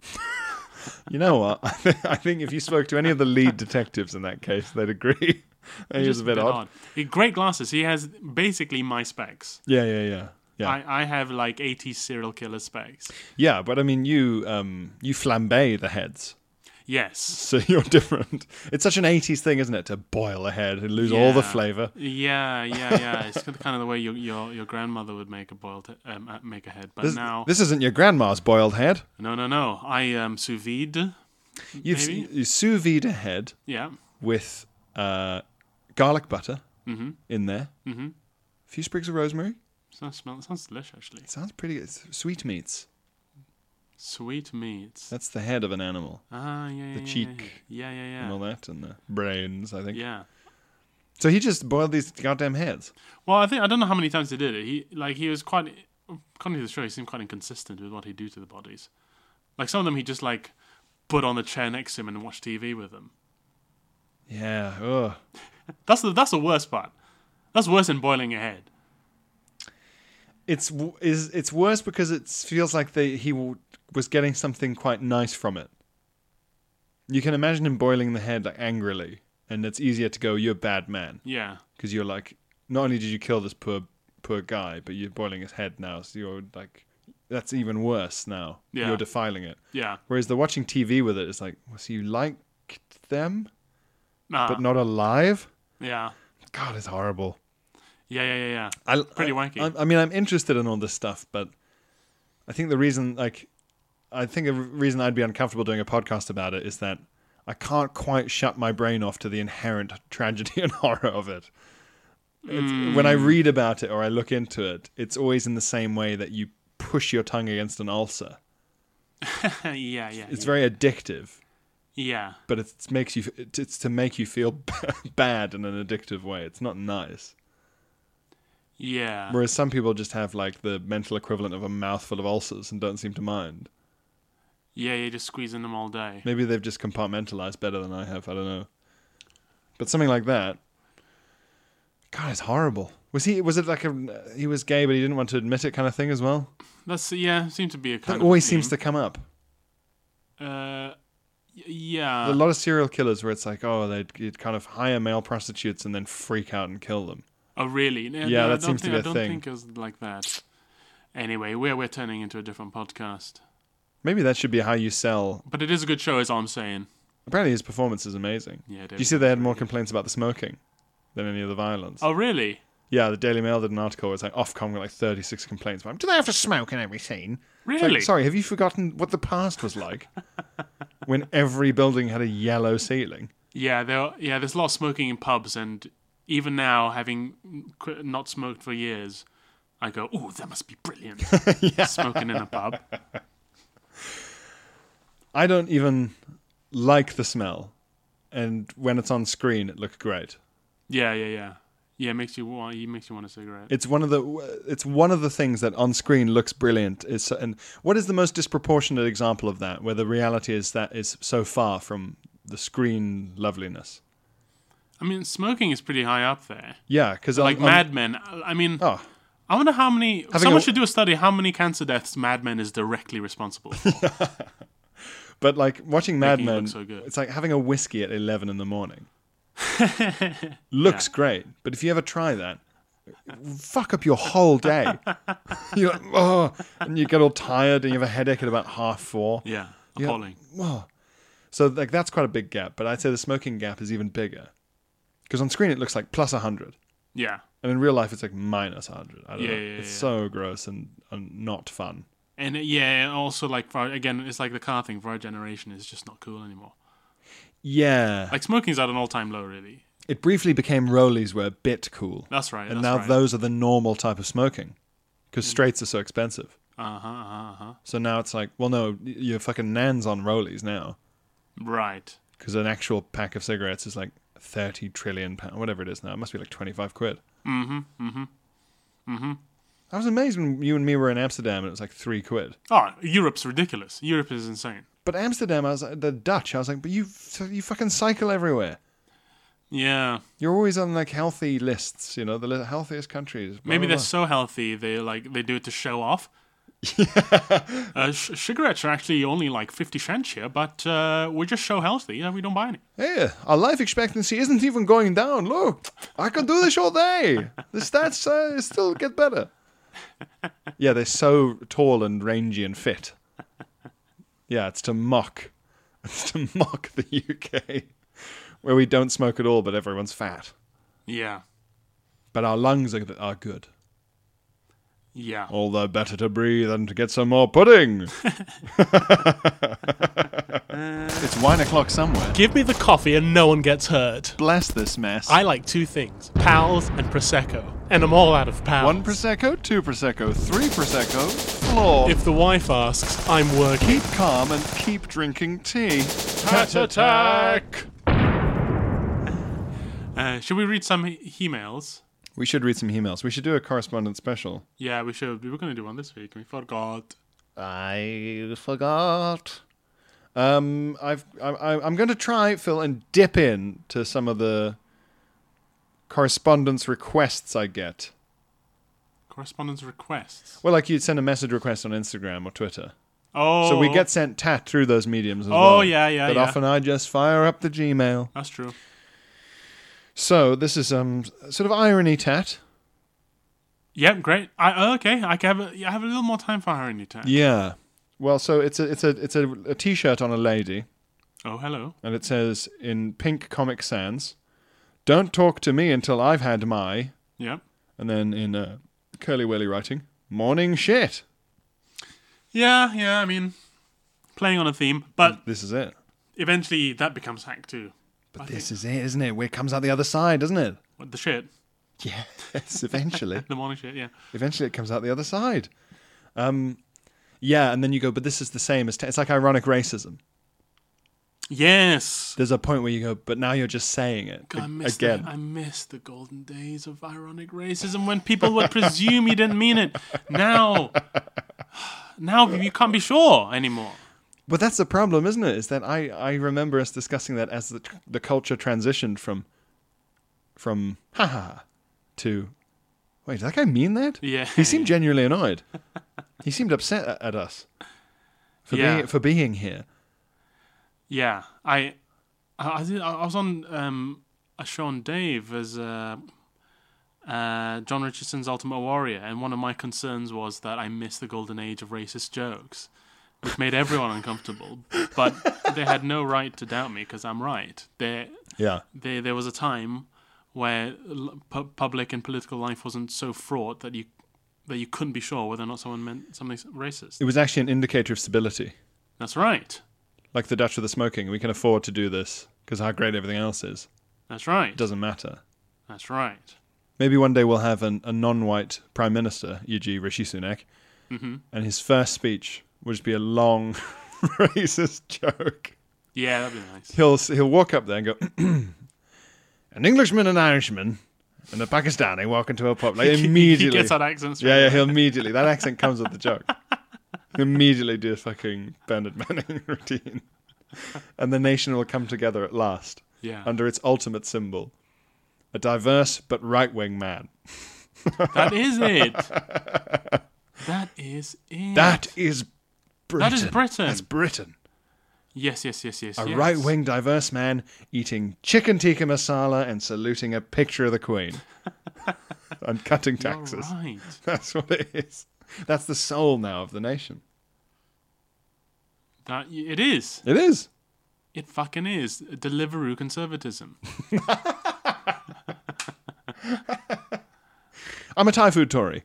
You know what? I think if you spoke to any of the lead detectives in that case, they'd agree. He was a bit odd. Great glasses. He has basically my specs. Yeah. I have 80s serial killer specs. Yeah, but I mean, you flambe the heads. Yes. So you're different. It's such an 80s thing, isn't it, to boil a head and lose all the flavour. Yeah. It's kind of the way your grandmother would make a head. But this isn't your grandma's boiled head. No. I sous vide. You sous vide a head. Yeah. With garlic butter in there. Mm-hmm. A few sprigs of rosemary. Sounds delicious, actually. It sounds pretty good. It's sweet meats. Sweet meats. That's the head of an animal. Ah, yeah. The cheek. Yeah. And all that, and the brains, I think. Yeah. So he just boiled these goddamn heads. Well, I don't know how many times he did it. He was quite, according to the show, he seemed quite inconsistent with what he'd do to the bodies. Like some of them he just put on the chair next to him and watch TV with them. Yeah. Ugh. That's the worst part. That's worse than boiling a head. It's worse because it feels like he was getting something quite nice from it. You can imagine him boiling the head like angrily, and it's easier to go, "You're a bad man," Yeah. because you're like, not only did you kill this poor guy, but you're boiling his head now, so you're like, that's even worse now. Yeah. You're defiling it. Yeah. Whereas the watching TV with it is like, well, so you liked them, Nah. but not alive? Yeah. God, it's horrible. Yeah. Pretty wanky. I mean, I'm interested in all this stuff, but I think the reason I'd be uncomfortable doing a podcast about it is that I can't quite shut my brain off to the inherent tragedy and horror of it. When I read about it or I look into it, it's always in the same way that you push your tongue against an ulcer. Yeah. It's very addictive, Yeah. but it's to make you feel bad in an addictive way. It's not nice. Yeah. Whereas some people just have like the mental equivalent of a mouthful of ulcers and don't seem to mind. Yeah, you're just squeezing them all day. Maybe they've just compartmentalized better than I have. I don't know. But something like that. God, it's horrible. Was it like he was gay but he didn't want to admit it kind of thing as well? Seemed to be a kind That of always theme. seems to come up. Yeah. A lot of serial killers where it's like, oh, they'd kind of hire male prostitutes and then freak out and kill them. Oh, really? Yeah, that seems to be a I don't thing. think it was like that. Anyway, we're turning into a different podcast. Maybe that should be how you sell. But it is a good show, is all I'm saying. Apparently his performance is amazing. Yeah, it Do is. you see they had more complaints about the smoking than any of the violence? Oh, really? Yeah, the Daily Mail did an article where it's like Ofcom got like 36 complaints about him. Do they have to smoke in every scene? It's Really? like, sorry, have you forgotten what the past was like? When every building had a yellow ceiling. Yeah, there's a lot of smoking in pubs, and even now, having not smoked for years, I go, "Ooh, that must be brilliant." Smoking in a pub. I don't even like the smell. And when it's on screen, it looks great. Yeah. Yeah, it makes you want a cigarette. It's one of the things that on screen looks brilliant. And what is the most disproportionate example of that, where the reality is so far from the screen loveliness? I mean, smoking is pretty high up there. Yeah, because Like Mad Men. I mean, Oh, I wonder how many. Someone should do a study how many cancer deaths Mad Men is directly responsible for. but like watching Mad Making it Men, look so good. it's like having a whiskey at 11 in the morning. Looks great, but if you ever try that, fuck up your whole day. You're like, oh, and you get all tired and you have a headache at about 4:30. Yeah, Yeah. appalling. Oh. So like that's quite a big gap, but I'd say the smoking gap is even bigger. Because on screen it looks like plus 100. Yeah. And in real life it's like minus 100. I don't know. Yeah. It's so gross and not fun. And also like again, it's like the car thing for our generation is just not cool anymore. Yeah. Like smoking's at an all-time low, really. It briefly became rollies were a bit cool. That's right. And now those are the normal type of smoking. Because straights are so expensive. So now it's like, well, no, you're fucking nans on rollies now. Right. Because an actual pack of cigarettes is like 30 trillion pounds, whatever it is now. It must be like 25 quid. I was amazed when you and me were in Amsterdam and it was like 3 quid. Oh, Europe's ridiculous. Europe is insane. But Amsterdam, I was like, the Dutch, I was like, but you fucking cycle everywhere. Yeah. You're always on like healthy lists, the healthiest countries. Blah, Maybe blah, they're blah. so healthy they do it to show off. Cigarettes are actually only like 50 cents here, but we're just so healthy that we don't buy any. Hey, our life expectancy isn't even going down. Look, I could do this all day. The stats still get better. Yeah, they're so tall and rangy and fit. Yeah, it's to mock the UK, where we don't smoke at all, but everyone's fat. Yeah. But our lungs are good. Yeah. All the better to breathe and to get some more pudding. It's wine o'clock somewhere. Give me the coffee and no one gets hurt. Bless this mess. I like 2 things, pals and Prosecco. And I'm all out of pals. 1 Prosecco, 2 Prosecco, 3 Prosecco, floor. If the wife asks, I'm working. Keep calm and keep drinking tea. Cat attack! Should we read some emails? We should read some emails. We should do a correspondence special. Yeah, we should. We were going to do one this week. We forgot. I forgot. I'm going to try, Phil, and dip in to some of the correspondence requests I get. Correspondence requests? Well, like you'd send a message request on Instagram or Twitter. Oh. So we get sent tat through those mediums as well. Oh, yeah. But often I just fire up the Gmail. That's true. So this is sort of irony tat. Yep, great. Okay, I have a little more time for irony tat. Yeah. Well, so it's a T-shirt on a lady, Oh, hello. and it says in pink Comic Sans, "Don't talk to me until I've had my," Yep. and then in curly whirly writing, "Morning shit." Yeah. I mean, playing on a theme, but This is it. eventually that becomes hack too. But this is it, isn't it? Where it comes out the other side, doesn't it? What, the shit, Yes, eventually. the morning shit. Yeah. Eventually it comes out the other side. Yeah, and then you go, but this is the same as... It's like ironic racism. Yes. There's a point where you go, but now you're just saying it God, again. I miss the golden days of ironic racism when people would presume you didn't mean it. Now you can't be sure anymore. But that's the problem, isn't it? Is that I remember us discussing that as the culture transitioned from ha to, wait, did that guy mean that? Yeah. He seemed genuinely annoyed. He seemed upset at us for being here. Yeah, I was on a show on Dave as John Richardson's Ultimate Warrior, and one of my concerns was that I missed the golden age of racist jokes, which made everyone uncomfortable. But they had no right to doubt me because I'm right. There was a time where public and political life wasn't so fraught that you couldn't be sure whether or not someone meant something racist. It was actually an indicator of stability. That's right. Like the Dutch with the smoking. We can afford to do this because how great everything else is. That's right. It doesn't matter. That's right. Maybe one day we'll have a non-white prime minister, e.g. Rishi Sunak, and his first speech will just be a long racist joke. Yeah, that'd be nice. He'll walk up there and go, an Englishman and Irishman and a Pakistani walk into a pub. Like immediately. He gets that accent straight Yeah, away. he'll immediately. That accent comes with the joke. Immediately do a fucking Bernard Manning routine. And the nation will come together at last. Yeah. Under its ultimate symbol. A diverse but right-wing man. That is it. That is it. That is Britain. That is Britain. That's Britain. Yes. A right-wing diverse man eating chicken tikka masala and saluting a picture of the Queen. And cutting taxes. You're right. That's what it is. That's the soul now of the nation. It is. It is. It fucking is. Deliveroo conservatism. I'm a Thai food Tory.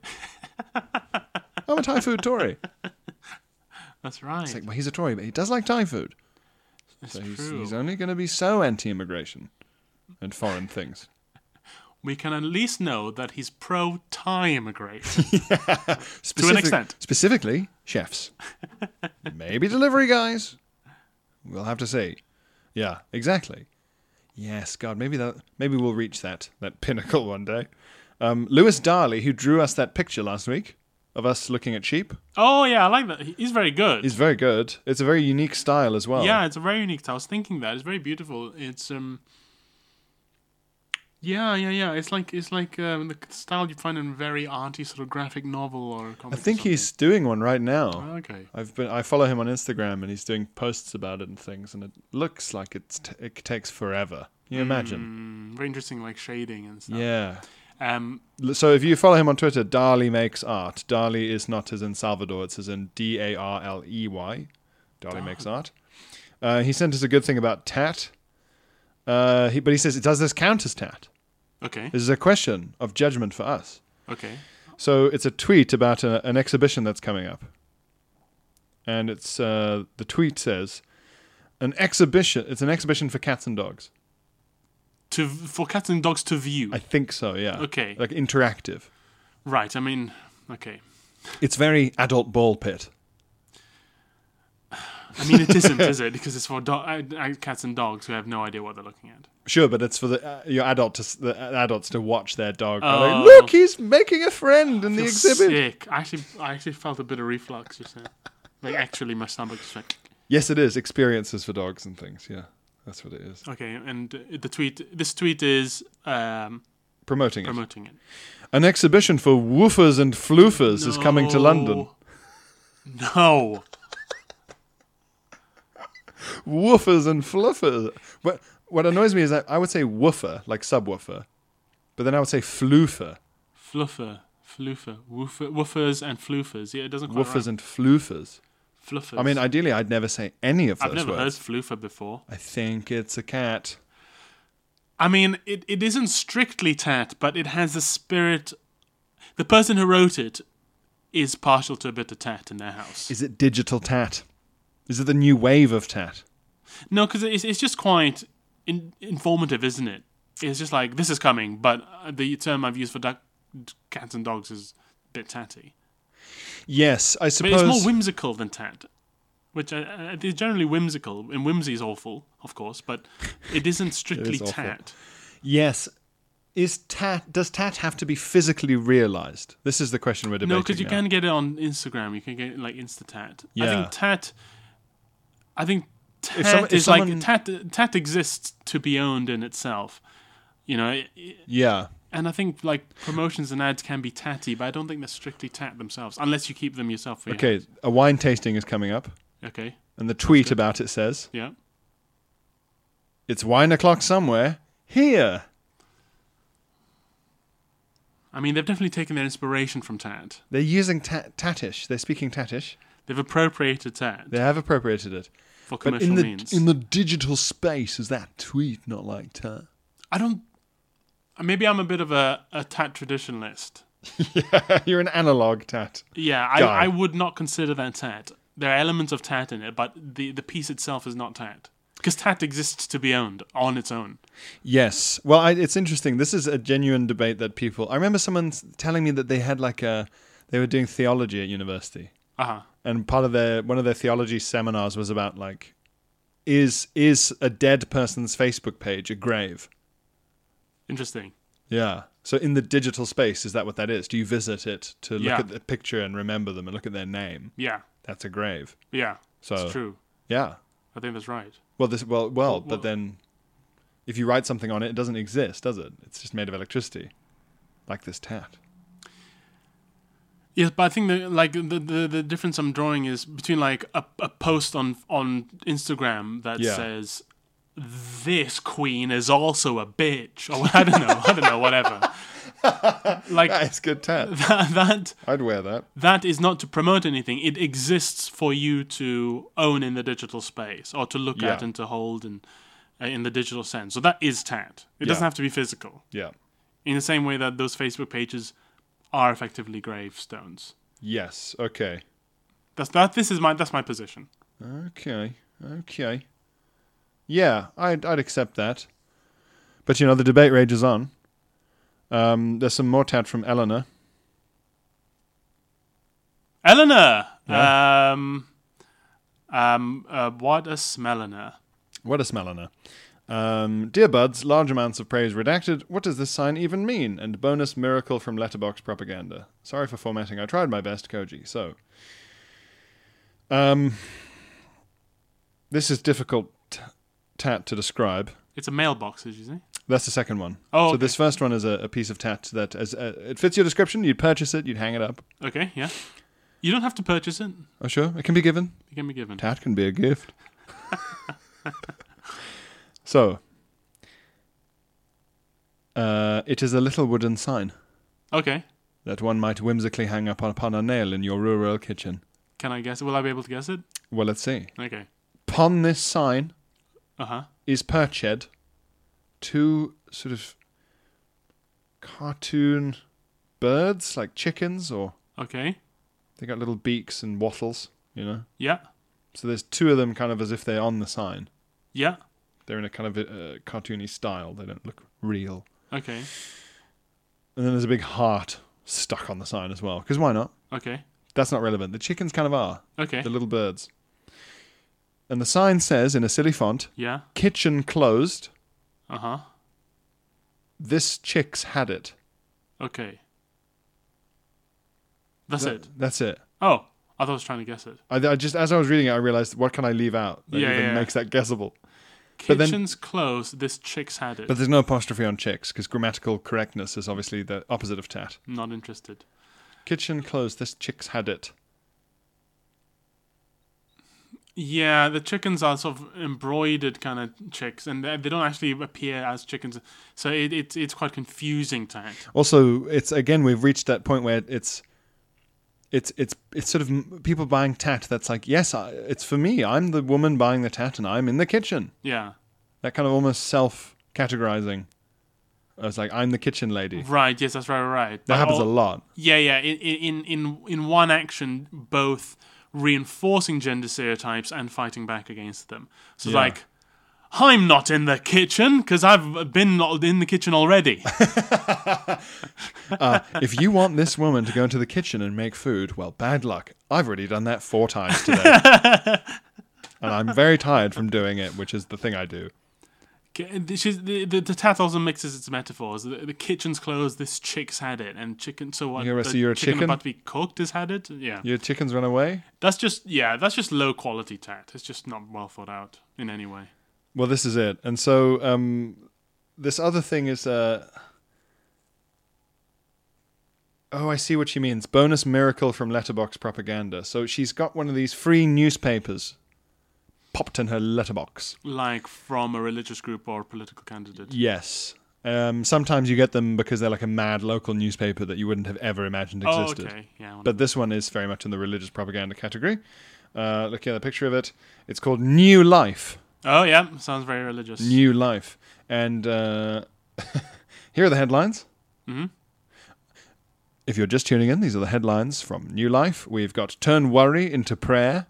That's right. It's like, well, he's a Tory, but he does like Thai food. It's So true. he's only going to be so anti-immigration and foreign things. We can at least know that he's pro-Thai immigration. To an extent. Specifically, chefs. Maybe delivery guys. We'll have to see. Yeah, exactly. Yes, God, maybe we'll reach that pinnacle one day. Lewis Darley, who drew us that picture last week of us looking at sheep. Oh, yeah, I like that. He's very good. He's very good. It's a very unique style as well. Yeah, it's a very unique style. I was thinking that. It's very beautiful. It's, Yeah. It's like the style you find in a very arty sort of graphic novel or comic. I think he's doing one right now. Okay. I follow him on Instagram and he's doing posts about it and things, and it looks like it takes forever. Can you imagine? Very interesting, like shading and stuff. Yeah. So if you follow him on Twitter, Darley makes art. Darley is not as in Salvador; it's as in Darley. Darley makes art. He sent us a good thing about tat. But he says, does this count as tat? Okay. This is a question of judgment for us. Okay. So it's a tweet about an exhibition that's coming up. And it's the tweet says, it's an exhibition for cats and dogs. For cats and dogs to view. I think so, yeah. Okay. Like interactive. Right, I mean, okay. It's very adult ball pit. I mean, it isn't, is it? Because it's for cats and dogs who have no idea what they're looking at. Sure, but it's for the adults to watch their dog. Oh. Like, look, he's making a friend in the I feel exhibit. sick. I actually felt a bit of reflux just now. Like, actually, my stomach just went... Yes, it is. Experiences for dogs and things, yeah. That's what it is. Okay, and this tweet is... Promoting it. An exhibition for woofers and floofers is coming to London. No. Woofers and fluffers. What annoys me is that I would say woofer, like subwoofer, but then I would say floofer. Fluffer, woofers and floofers. Yeah, it doesn't quite Woofers rhyme. and floofers. Fluffers. I mean, ideally, I'd never say any of those I've never words. heard floofer before. I think it's a cat. I mean, it isn't strictly tat, but it has the spirit. The person who wrote it is partial to a bit of tat in their house. Is it digital tat? Is it the new wave of tat? No, because it's just quite informative, isn't it? It's just like, this is coming, but the term I've used for cats and dogs is a bit tatty. Yes, I But suppose. it's more whimsical than tat, which is generally whimsical, and whimsy is awful, of course, but it isn't strictly awful. tat. Yes. Does tat have to be physically realized? This is the question we're debating. No, because you now. can get it on Instagram. You can get like Insta-tat. Yeah. I think tat if is someone- like tat exists to be owned in itself. You know, Yeah. and I think like promotions and ads can be tatty, but I don't think they're strictly tat themselves, unless you keep them yourself. For your Okay, a wine tasting is coming up, Okay. and the tweet about it says, Yeah. "It's wine o'clock somewhere here." I mean, they've definitely taken their inspiration from tat. They're using Tattish. They're speaking Tattish. They've appropriated tat They have appropriated it. for But commercial means. in the digital space, is that tweet not like tat? I don't. Maybe I'm a bit of a tat traditionalist. You're an analog tat. Yeah, Guy. I would not consider that tat. There are elements of tat in it, but the piece itself is not tat. Because tat exists to be owned on its own. Yes. Well, it's interesting. This is a genuine debate that people... I remember someone telling me that they had they were doing theology at university. Uh-huh. And one of their theology seminars was about is a dead person's Facebook page a grave? Interesting. Yeah. So in the digital space, is that what that is? Do you visit it to look Yeah. at the picture and remember them and look at their name? Yeah. That's a grave. Yeah. So It's true. Yeah. I think that's right. Well, but then if you write something on it, it doesn't exist, does it? It's just made of electricity, like this tat. Yes, but I think the difference I'm drawing is between like a post on Instagram that Yeah. says this queen is also a bitch, or I don't know, whatever. Like That is good tat. that I'd wear that. that is not to promote anything. It exists for you to own in the digital space or to look at Yeah. and to hold in the digital sense. So that is tat. It doesn't Yeah. have to be physical. Yeah. In the same way that those Facebook pages are effectively gravestones. Yes. Okay. That's my position. Okay. Yeah, I'd accept that. But the debate rages on. There's some more tat from Eleanor. Eleanor! Yeah. What a smelliner. What a smelliner. Dear buds, large amounts of praise redacted. What does this sign even mean? And bonus miracle from letterbox propaganda. Sorry for formatting. I tried my best, Koji. So, this is difficult tat to describe. It's a mailbox, did you say? That's the second one. Oh, So okay. this first one is a piece of tat that it fits your description. You'd purchase it. You'd hang it up. Okay, yeah. You don't have to purchase it. Oh, sure. It can be given. It can be given. Tat can be a gift. So, it is a little wooden sign Okay. that one might whimsically hang up upon a nail in your rural kitchen. Can I guess it? Will I be able to guess it? Well, let's see. Okay. Upon this sign Uh-huh. is perched two sort of cartoon birds, like chickens, or Okay. they got little beaks and wattles, Yeah. So there's two of them kind of as if they're on the sign. Yeah. They're in a kind of cartoony style. They don't look real. Okay. And then there's a big heart stuck on the sign as well. Because why not? Okay. That's not relevant. The chickens kind of are. Okay. The little birds. And the sign says in a silly font, Yeah. kitchen closed. Uh-huh. This chick's had it. Okay. That's it. That's it. Oh, I thought I was trying to guess it. I just, as I was reading it, I realized, what can I leave out that Yeah, even yeah. makes that guessable? But then- Kitchen's closed. This chick's had it. But there's no apostrophe on chicks, because grammatical correctness is obviously the opposite of tat. Not interested. Kitchen closed. This chick's had it. Yeah, the chickens are sort of embroidered kind of chicks, and they don't actually appear as chickens. So it's quite confusing to act. Also, it's again we've reached that point where it's sort of people buying tat. That's like, yes, it's for me. I'm the woman buying the tat, and I'm in the kitchen. Yeah. That kind of almost self-categorizing. It's like, I'm the kitchen lady. Right. Yes, that's right. That happens a lot. Yeah. In one action, both reinforcing gender stereotypes and fighting back against them. So Yeah. like, I'm not in the kitchen because I've been in the kitchen already. If you want this woman to go into the kitchen and make food, well, bad luck. I've already done that 4 times today. And I'm very tired from doing it, which is the thing I do. The tat also mixes its metaphors. The kitchen's closed. This chick's had it, and chicken. So what? So you're a chicken about to be cooked has had it. Yeah, Your chickens run away? that's just low quality tat. It's just not well thought out in any way. Well, this is it. And so this other thing is... oh, I see what she means. Bonus miracle from Letterbox propaganda. So she's got one of these free newspapers popped in her letterbox. Like from a religious group or political candidate. Yes. Sometimes you get them because they're like a mad local newspaper that you wouldn't have ever imagined existed. Oh, okay. Yeah. But this one is very much in the religious propaganda category. Looking at the picture of it, it's called New Life. Oh, yeah. Sounds very religious. New Life. And here are the headlines. Mm-hmm. If you're just tuning in, these are the headlines from New Life. We've got Turn Worry into Prayer.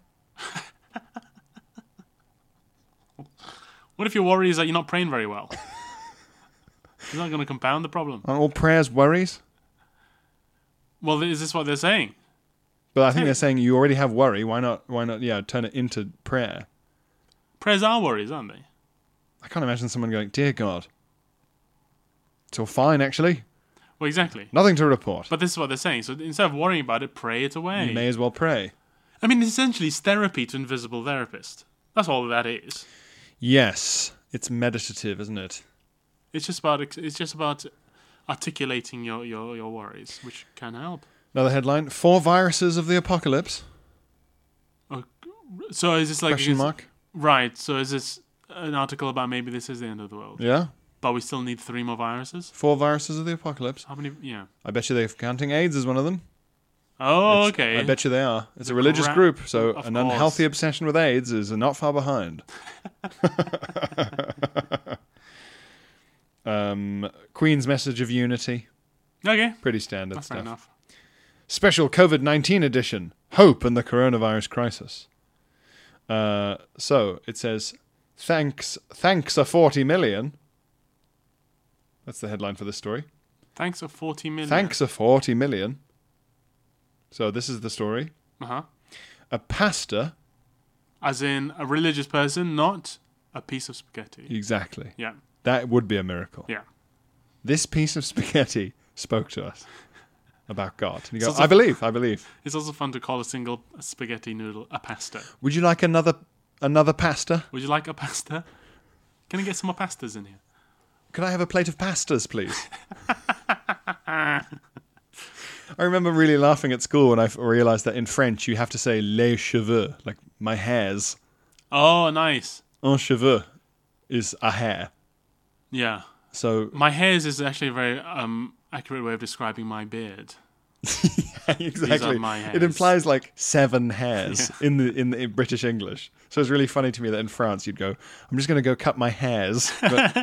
What if your worry is that you're not praying very well? Is that going to compound the problem? Aren't all prayers worries? Well, is this what they're saying? But I think they're saying you already have worry. Why not, turn it into prayer? Prayers are worries, aren't they? I can't imagine someone going, dear God. It's all fine, actually. Well, exactly. Nothing to report. But this is what they're saying. So instead of worrying about it, pray it away. You may as well pray. I mean, essentially, it's therapy to invisible therapist. That's all that is. Yes. It's meditative, isn't it? It's just about articulating your worries, which can help. Another headline, 4 viruses of the apocalypse. So is this like... Question mark? Right, so is this an article about maybe this is the end of the world? Yeah. But we still need 3 more viruses? 4 viruses of the apocalypse. How many? Yeah. I bet you they're counting AIDS as one of them. Oh, okay. I bet you they are. It's a religious group, so an unhealthy obsession with AIDS is not far behind. Queen's message of unity. Okay. Pretty standard That's stuff. fair enough. Special COVID-19 edition. Hope in the coronavirus crisis. So it says, thanks a 40 million. That's the headline for this story. Thanks a 40 million. Thanks a 40 million. So this is the story. Uh-huh. A pastor. As in a religious person, not a piece of spaghetti. Exactly. Yeah. That would be a miracle. Yeah. This piece of spaghetti spoke to us about God. And you go, So I believe. It's also fun to call a single spaghetti noodle a pasta. Would you like another pasta? Would you like a pasta? Can I get some more pastas in here? Could I have a plate of pastas, please? I remember really laughing at school when I realized that in French you have to say les cheveux, like my hairs. Oh, nice. Un cheveu is a hair. Yeah. So my hairs is actually a very accurate way of describing my beard. exactly. These are my hairs. It implies like 7 hairs in the British English. So it's really funny to me that in France you'd go, I'm just going to go cut my hairs. But,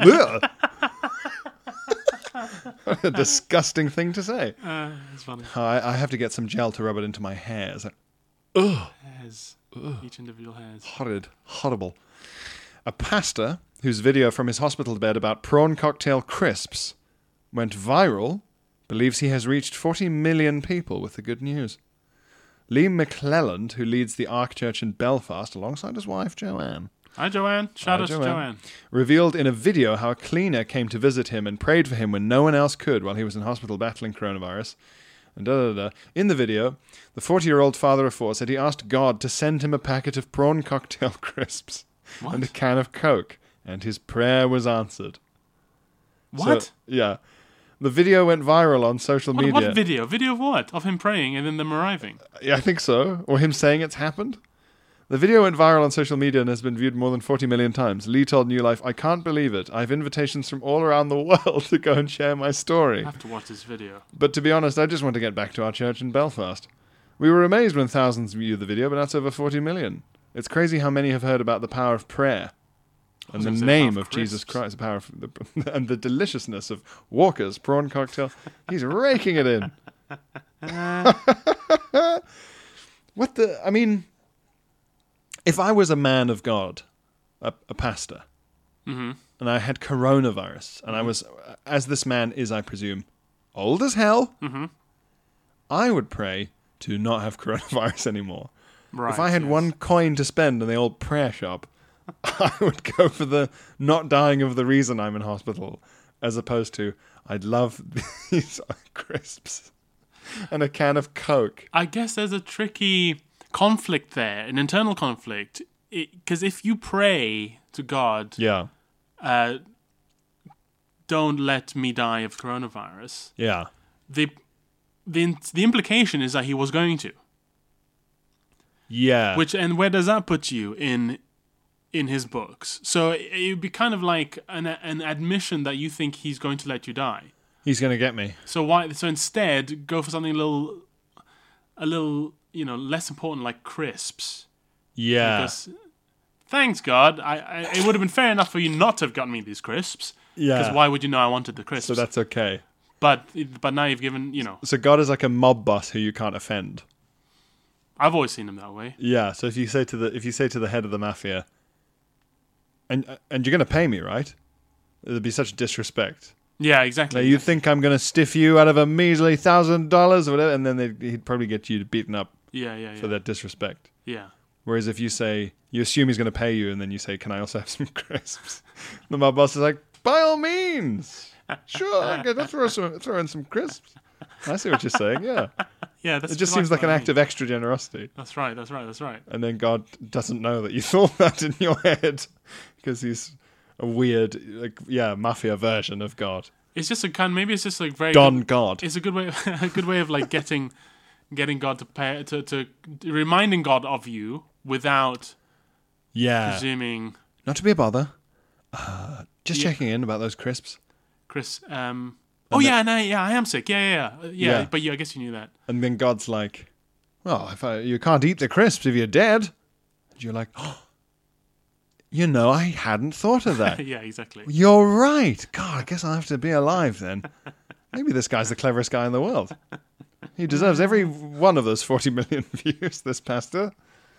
what a disgusting thing to say. It's funny. I have to get some gel to rub it into my hairs. Hairs. Each individual hairs. Horrible. A pastor whose video from his hospital bed about prawn cocktail crisps went viral believes he has reached 40 million people with the good news. Liam McClelland, who leads the Ark Church in Belfast alongside his wife Joanne. Hi, Joanne. Shout out to Joanne. Revealed in a video how a cleaner came to visit him and prayed for him when no one else could while he was in hospital battling coronavirus. And In the video, the 40-year-old father of 4 said he asked God to send him a packet of prawn cocktail crisps and a can of Coke, and his prayer was answered. What? So, yeah. The video went viral on social media. What video? Video of what? Of him praying and then them arriving? Yeah, I think so. Or him saying it's happened. The video went viral on social media and has been viewed more than 40 million times. Lee told New Life, I can't believe it. I have invitations from all around the world to go and share my story. I have to watch this video. But to be honest, I just want to get back to our church in Belfast. We were amazed when thousands viewed the video, but that's over 40 million. It's crazy how many have heard about the power of prayer and the name of Jesus Christ, the power of and the deliciousness of Walker's prawn cocktail. He's raking it in. I mean, if I was a man of God, a pastor, and I had coronavirus, and I was, as this man is, I presume, old as hell, I would pray to not have coronavirus anymore. Right, if I had one coin to spend in the old prayer shop, I would go for the not dying of the reason I'm in hospital, as opposed to, I'd love these crisps and a can of Coke. I guess there's a tricky conflict there, an internal conflict. Because if you pray to God, don't let me die of coronavirus, the implication is that he was going to. Yeah. And where does that put you in his books? So it would be kind of like an admission that you think he's going to let you die. He's going to get me. So instead go for something a little less important, like crisps. Yeah. Because thanks God, it would have been fair enough for you not to have gotten me these crisps. Yeah. Because why would you know I wanted the crisps? So that's okay. But now you've given, So God is like a mob boss who you can't offend. I've always seen him that way. Yeah. So if you say to the head of the mafia, and you're going to pay me, right? It'd be such disrespect. Yeah, exactly. Now you think I'm going to stiff you out of a measly $1,000 or whatever, and then he'd probably get you beaten up. For that disrespect. Yeah. Whereas if you assume he's going to pay you, and then you say, "Can I also have some crisps?" The mob boss is like, "By all means, sure, I'll throw in some crisps." I see what you're saying. Yeah. Yeah, it just seems like an act of extra generosity. That's right. And then God doesn't know that you thought that in your head because he's a weird, mafia version of God. It's just maybe it's just like very Don God. It's a good way of like getting God to pay to reminding God of you without presuming not to be a bother. Just checking in about those crisps. Chris, I am sick. Yeah. But I guess you knew that. And then God's like, well, you can't eat the crisps if you're dead. And you're like, I hadn't thought of that. Yeah, exactly. You're right. God, I guess I'll have to be alive then. Maybe this guy's the cleverest guy in the world. He deserves every one of those 40 million views, this pastor.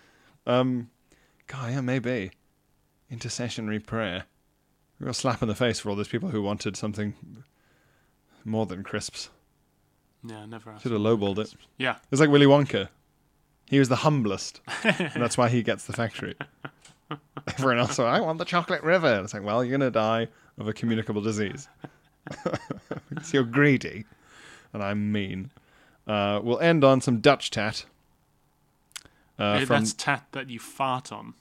Maybe. Intercessionary prayer. A real slap in the face for all those people who wanted something more than crisps. Yeah, never. Should have lowballed it. Yeah. It's like Willy Wonka. He was the humblest. And that's why he gets the factory. Everyone else said, I want the chocolate river. And it's like, well, you're going to die of a communicable disease. Because you're greedy. And I'm mean. We'll end on some Dutch tat. That's tat that you fart on.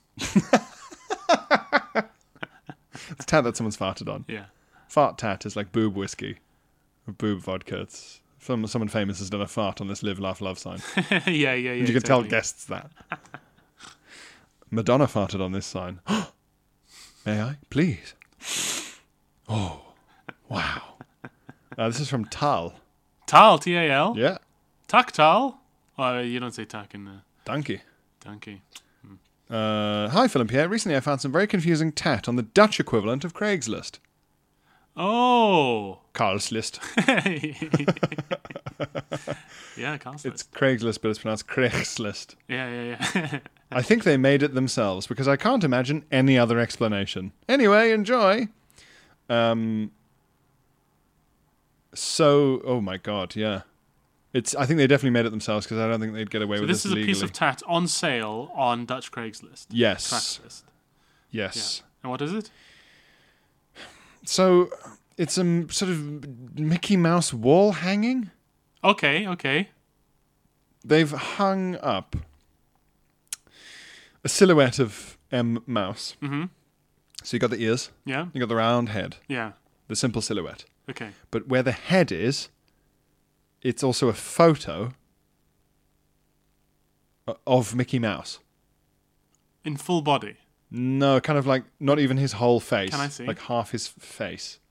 It's tat that someone's farted on. Yeah. Fart tat is like boob whiskey. Or boob vodka. It's someone famous has done a fart on this live, laugh, love sign. Yeah. And you can tell guests that. Madonna farted on this sign. May I? Please. Oh. Wow. This is from Tal. Tal, T-A-L? Yeah. Tak Tal? Oh, you don't say tak in there. Donkey. Hi, Phil and Pierre. Recently I found some very confusing tat on the Dutch equivalent of Craigslist. Oh. Carlslist. Yeah, Carlslist. It's Craigslist, but it's pronounced Craigslist. Yeah. I think they made it themselves because I can't imagine any other explanation. Anyway, enjoy. Oh my God, yeah. I think they definitely made it themselves because I don't think they'd get away with this legally. So this is a piece of tat on sale on Dutch Craigslist. Yes. Craigslist. Yes. Yeah. And what is it? So it's a sort of Mickey Mouse wall hanging. Okay. They've hung up a silhouette of M. Mouse. Mm-hmm. So you got the ears. Yeah. You got the round head. Yeah. The simple silhouette. Okay. But where the head is, it's also a photo of Mickey Mouse. in full body? No, kind of like not even his whole face. Can I see? Like half his face.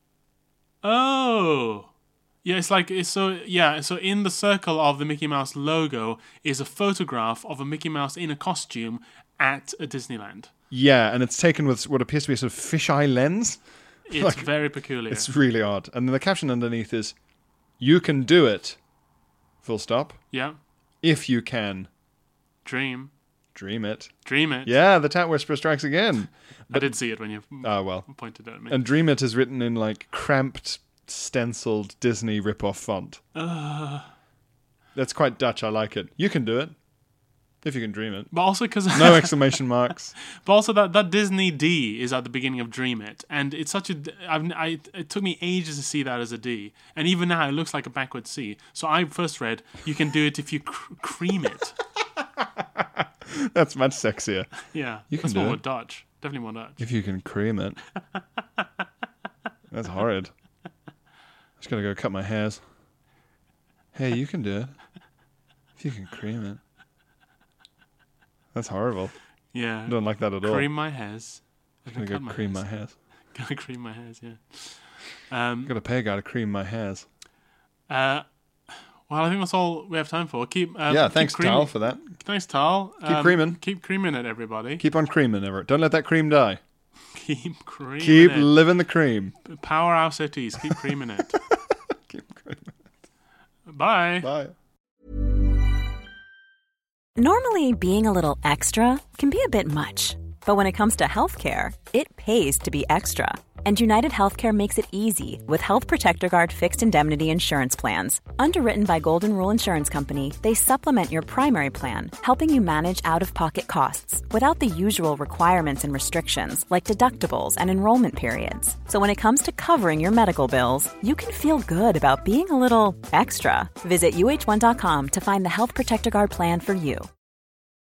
Oh. Yeah, so in the circle of the Mickey Mouse logo is a photograph of a Mickey Mouse in a costume at a Disneyland. Yeah, and it's taken with what appears to be a sort of fisheye lens. It's very peculiar. It's really odd. And then the caption underneath is, "You can do it, full stop, Yeah. if you can Dream it." Dream it. Yeah, the Tat Whisperer strikes again. I did see it when you pointed it at me. And Dream It is written in like cramped, stenciled Disney rip-off font. That's quite Dutch. I like it. You can do it. If you can dream it. But also because... No exclamation marks. But also that Disney D is at the beginning of Dream It. And it's such a... it took me ages to see that as a D. And even now it looks like a backward C. So I first read, you can do it if you cream it. That's much sexier. Yeah. You can that's do more it. Dutch. Definitely more Dutch. If you can cream it. That's horrid. Just gotta go cut my hairs. Hey, you can do it. If you can cream it. That's horrible. Yeah. I don't like that at all. Cream my hairs. I'm gonna go cream my hairs. Gotta cream my hairs, yeah. Gotta pay a guy to cream my hairs. Well, I think that's all we have time for. Thanks, Tal, for that. Thanks, Tal. Keep creaming. Keep creaming it, everybody. Keep on creaming, Everett. Don't let that cream die. Keep creaming Keep it. living the cream. Power our cities. Keep creaming it. Keep creaming it. Bye. Bye. Normally, being a little extra can be a bit much. But when it comes to healthcare, it pays to be extra. And United Healthcare makes it easy with Health Protector Guard fixed indemnity insurance plans. Underwritten by Golden Rule Insurance Company, they supplement your primary plan, helping you manage out-of-pocket costs without the usual requirements and restrictions like deductibles and enrollment periods. So when it comes to covering your medical bills, you can feel good about being a little extra. Visit UH1.com to find the Health Protector Guard plan for you.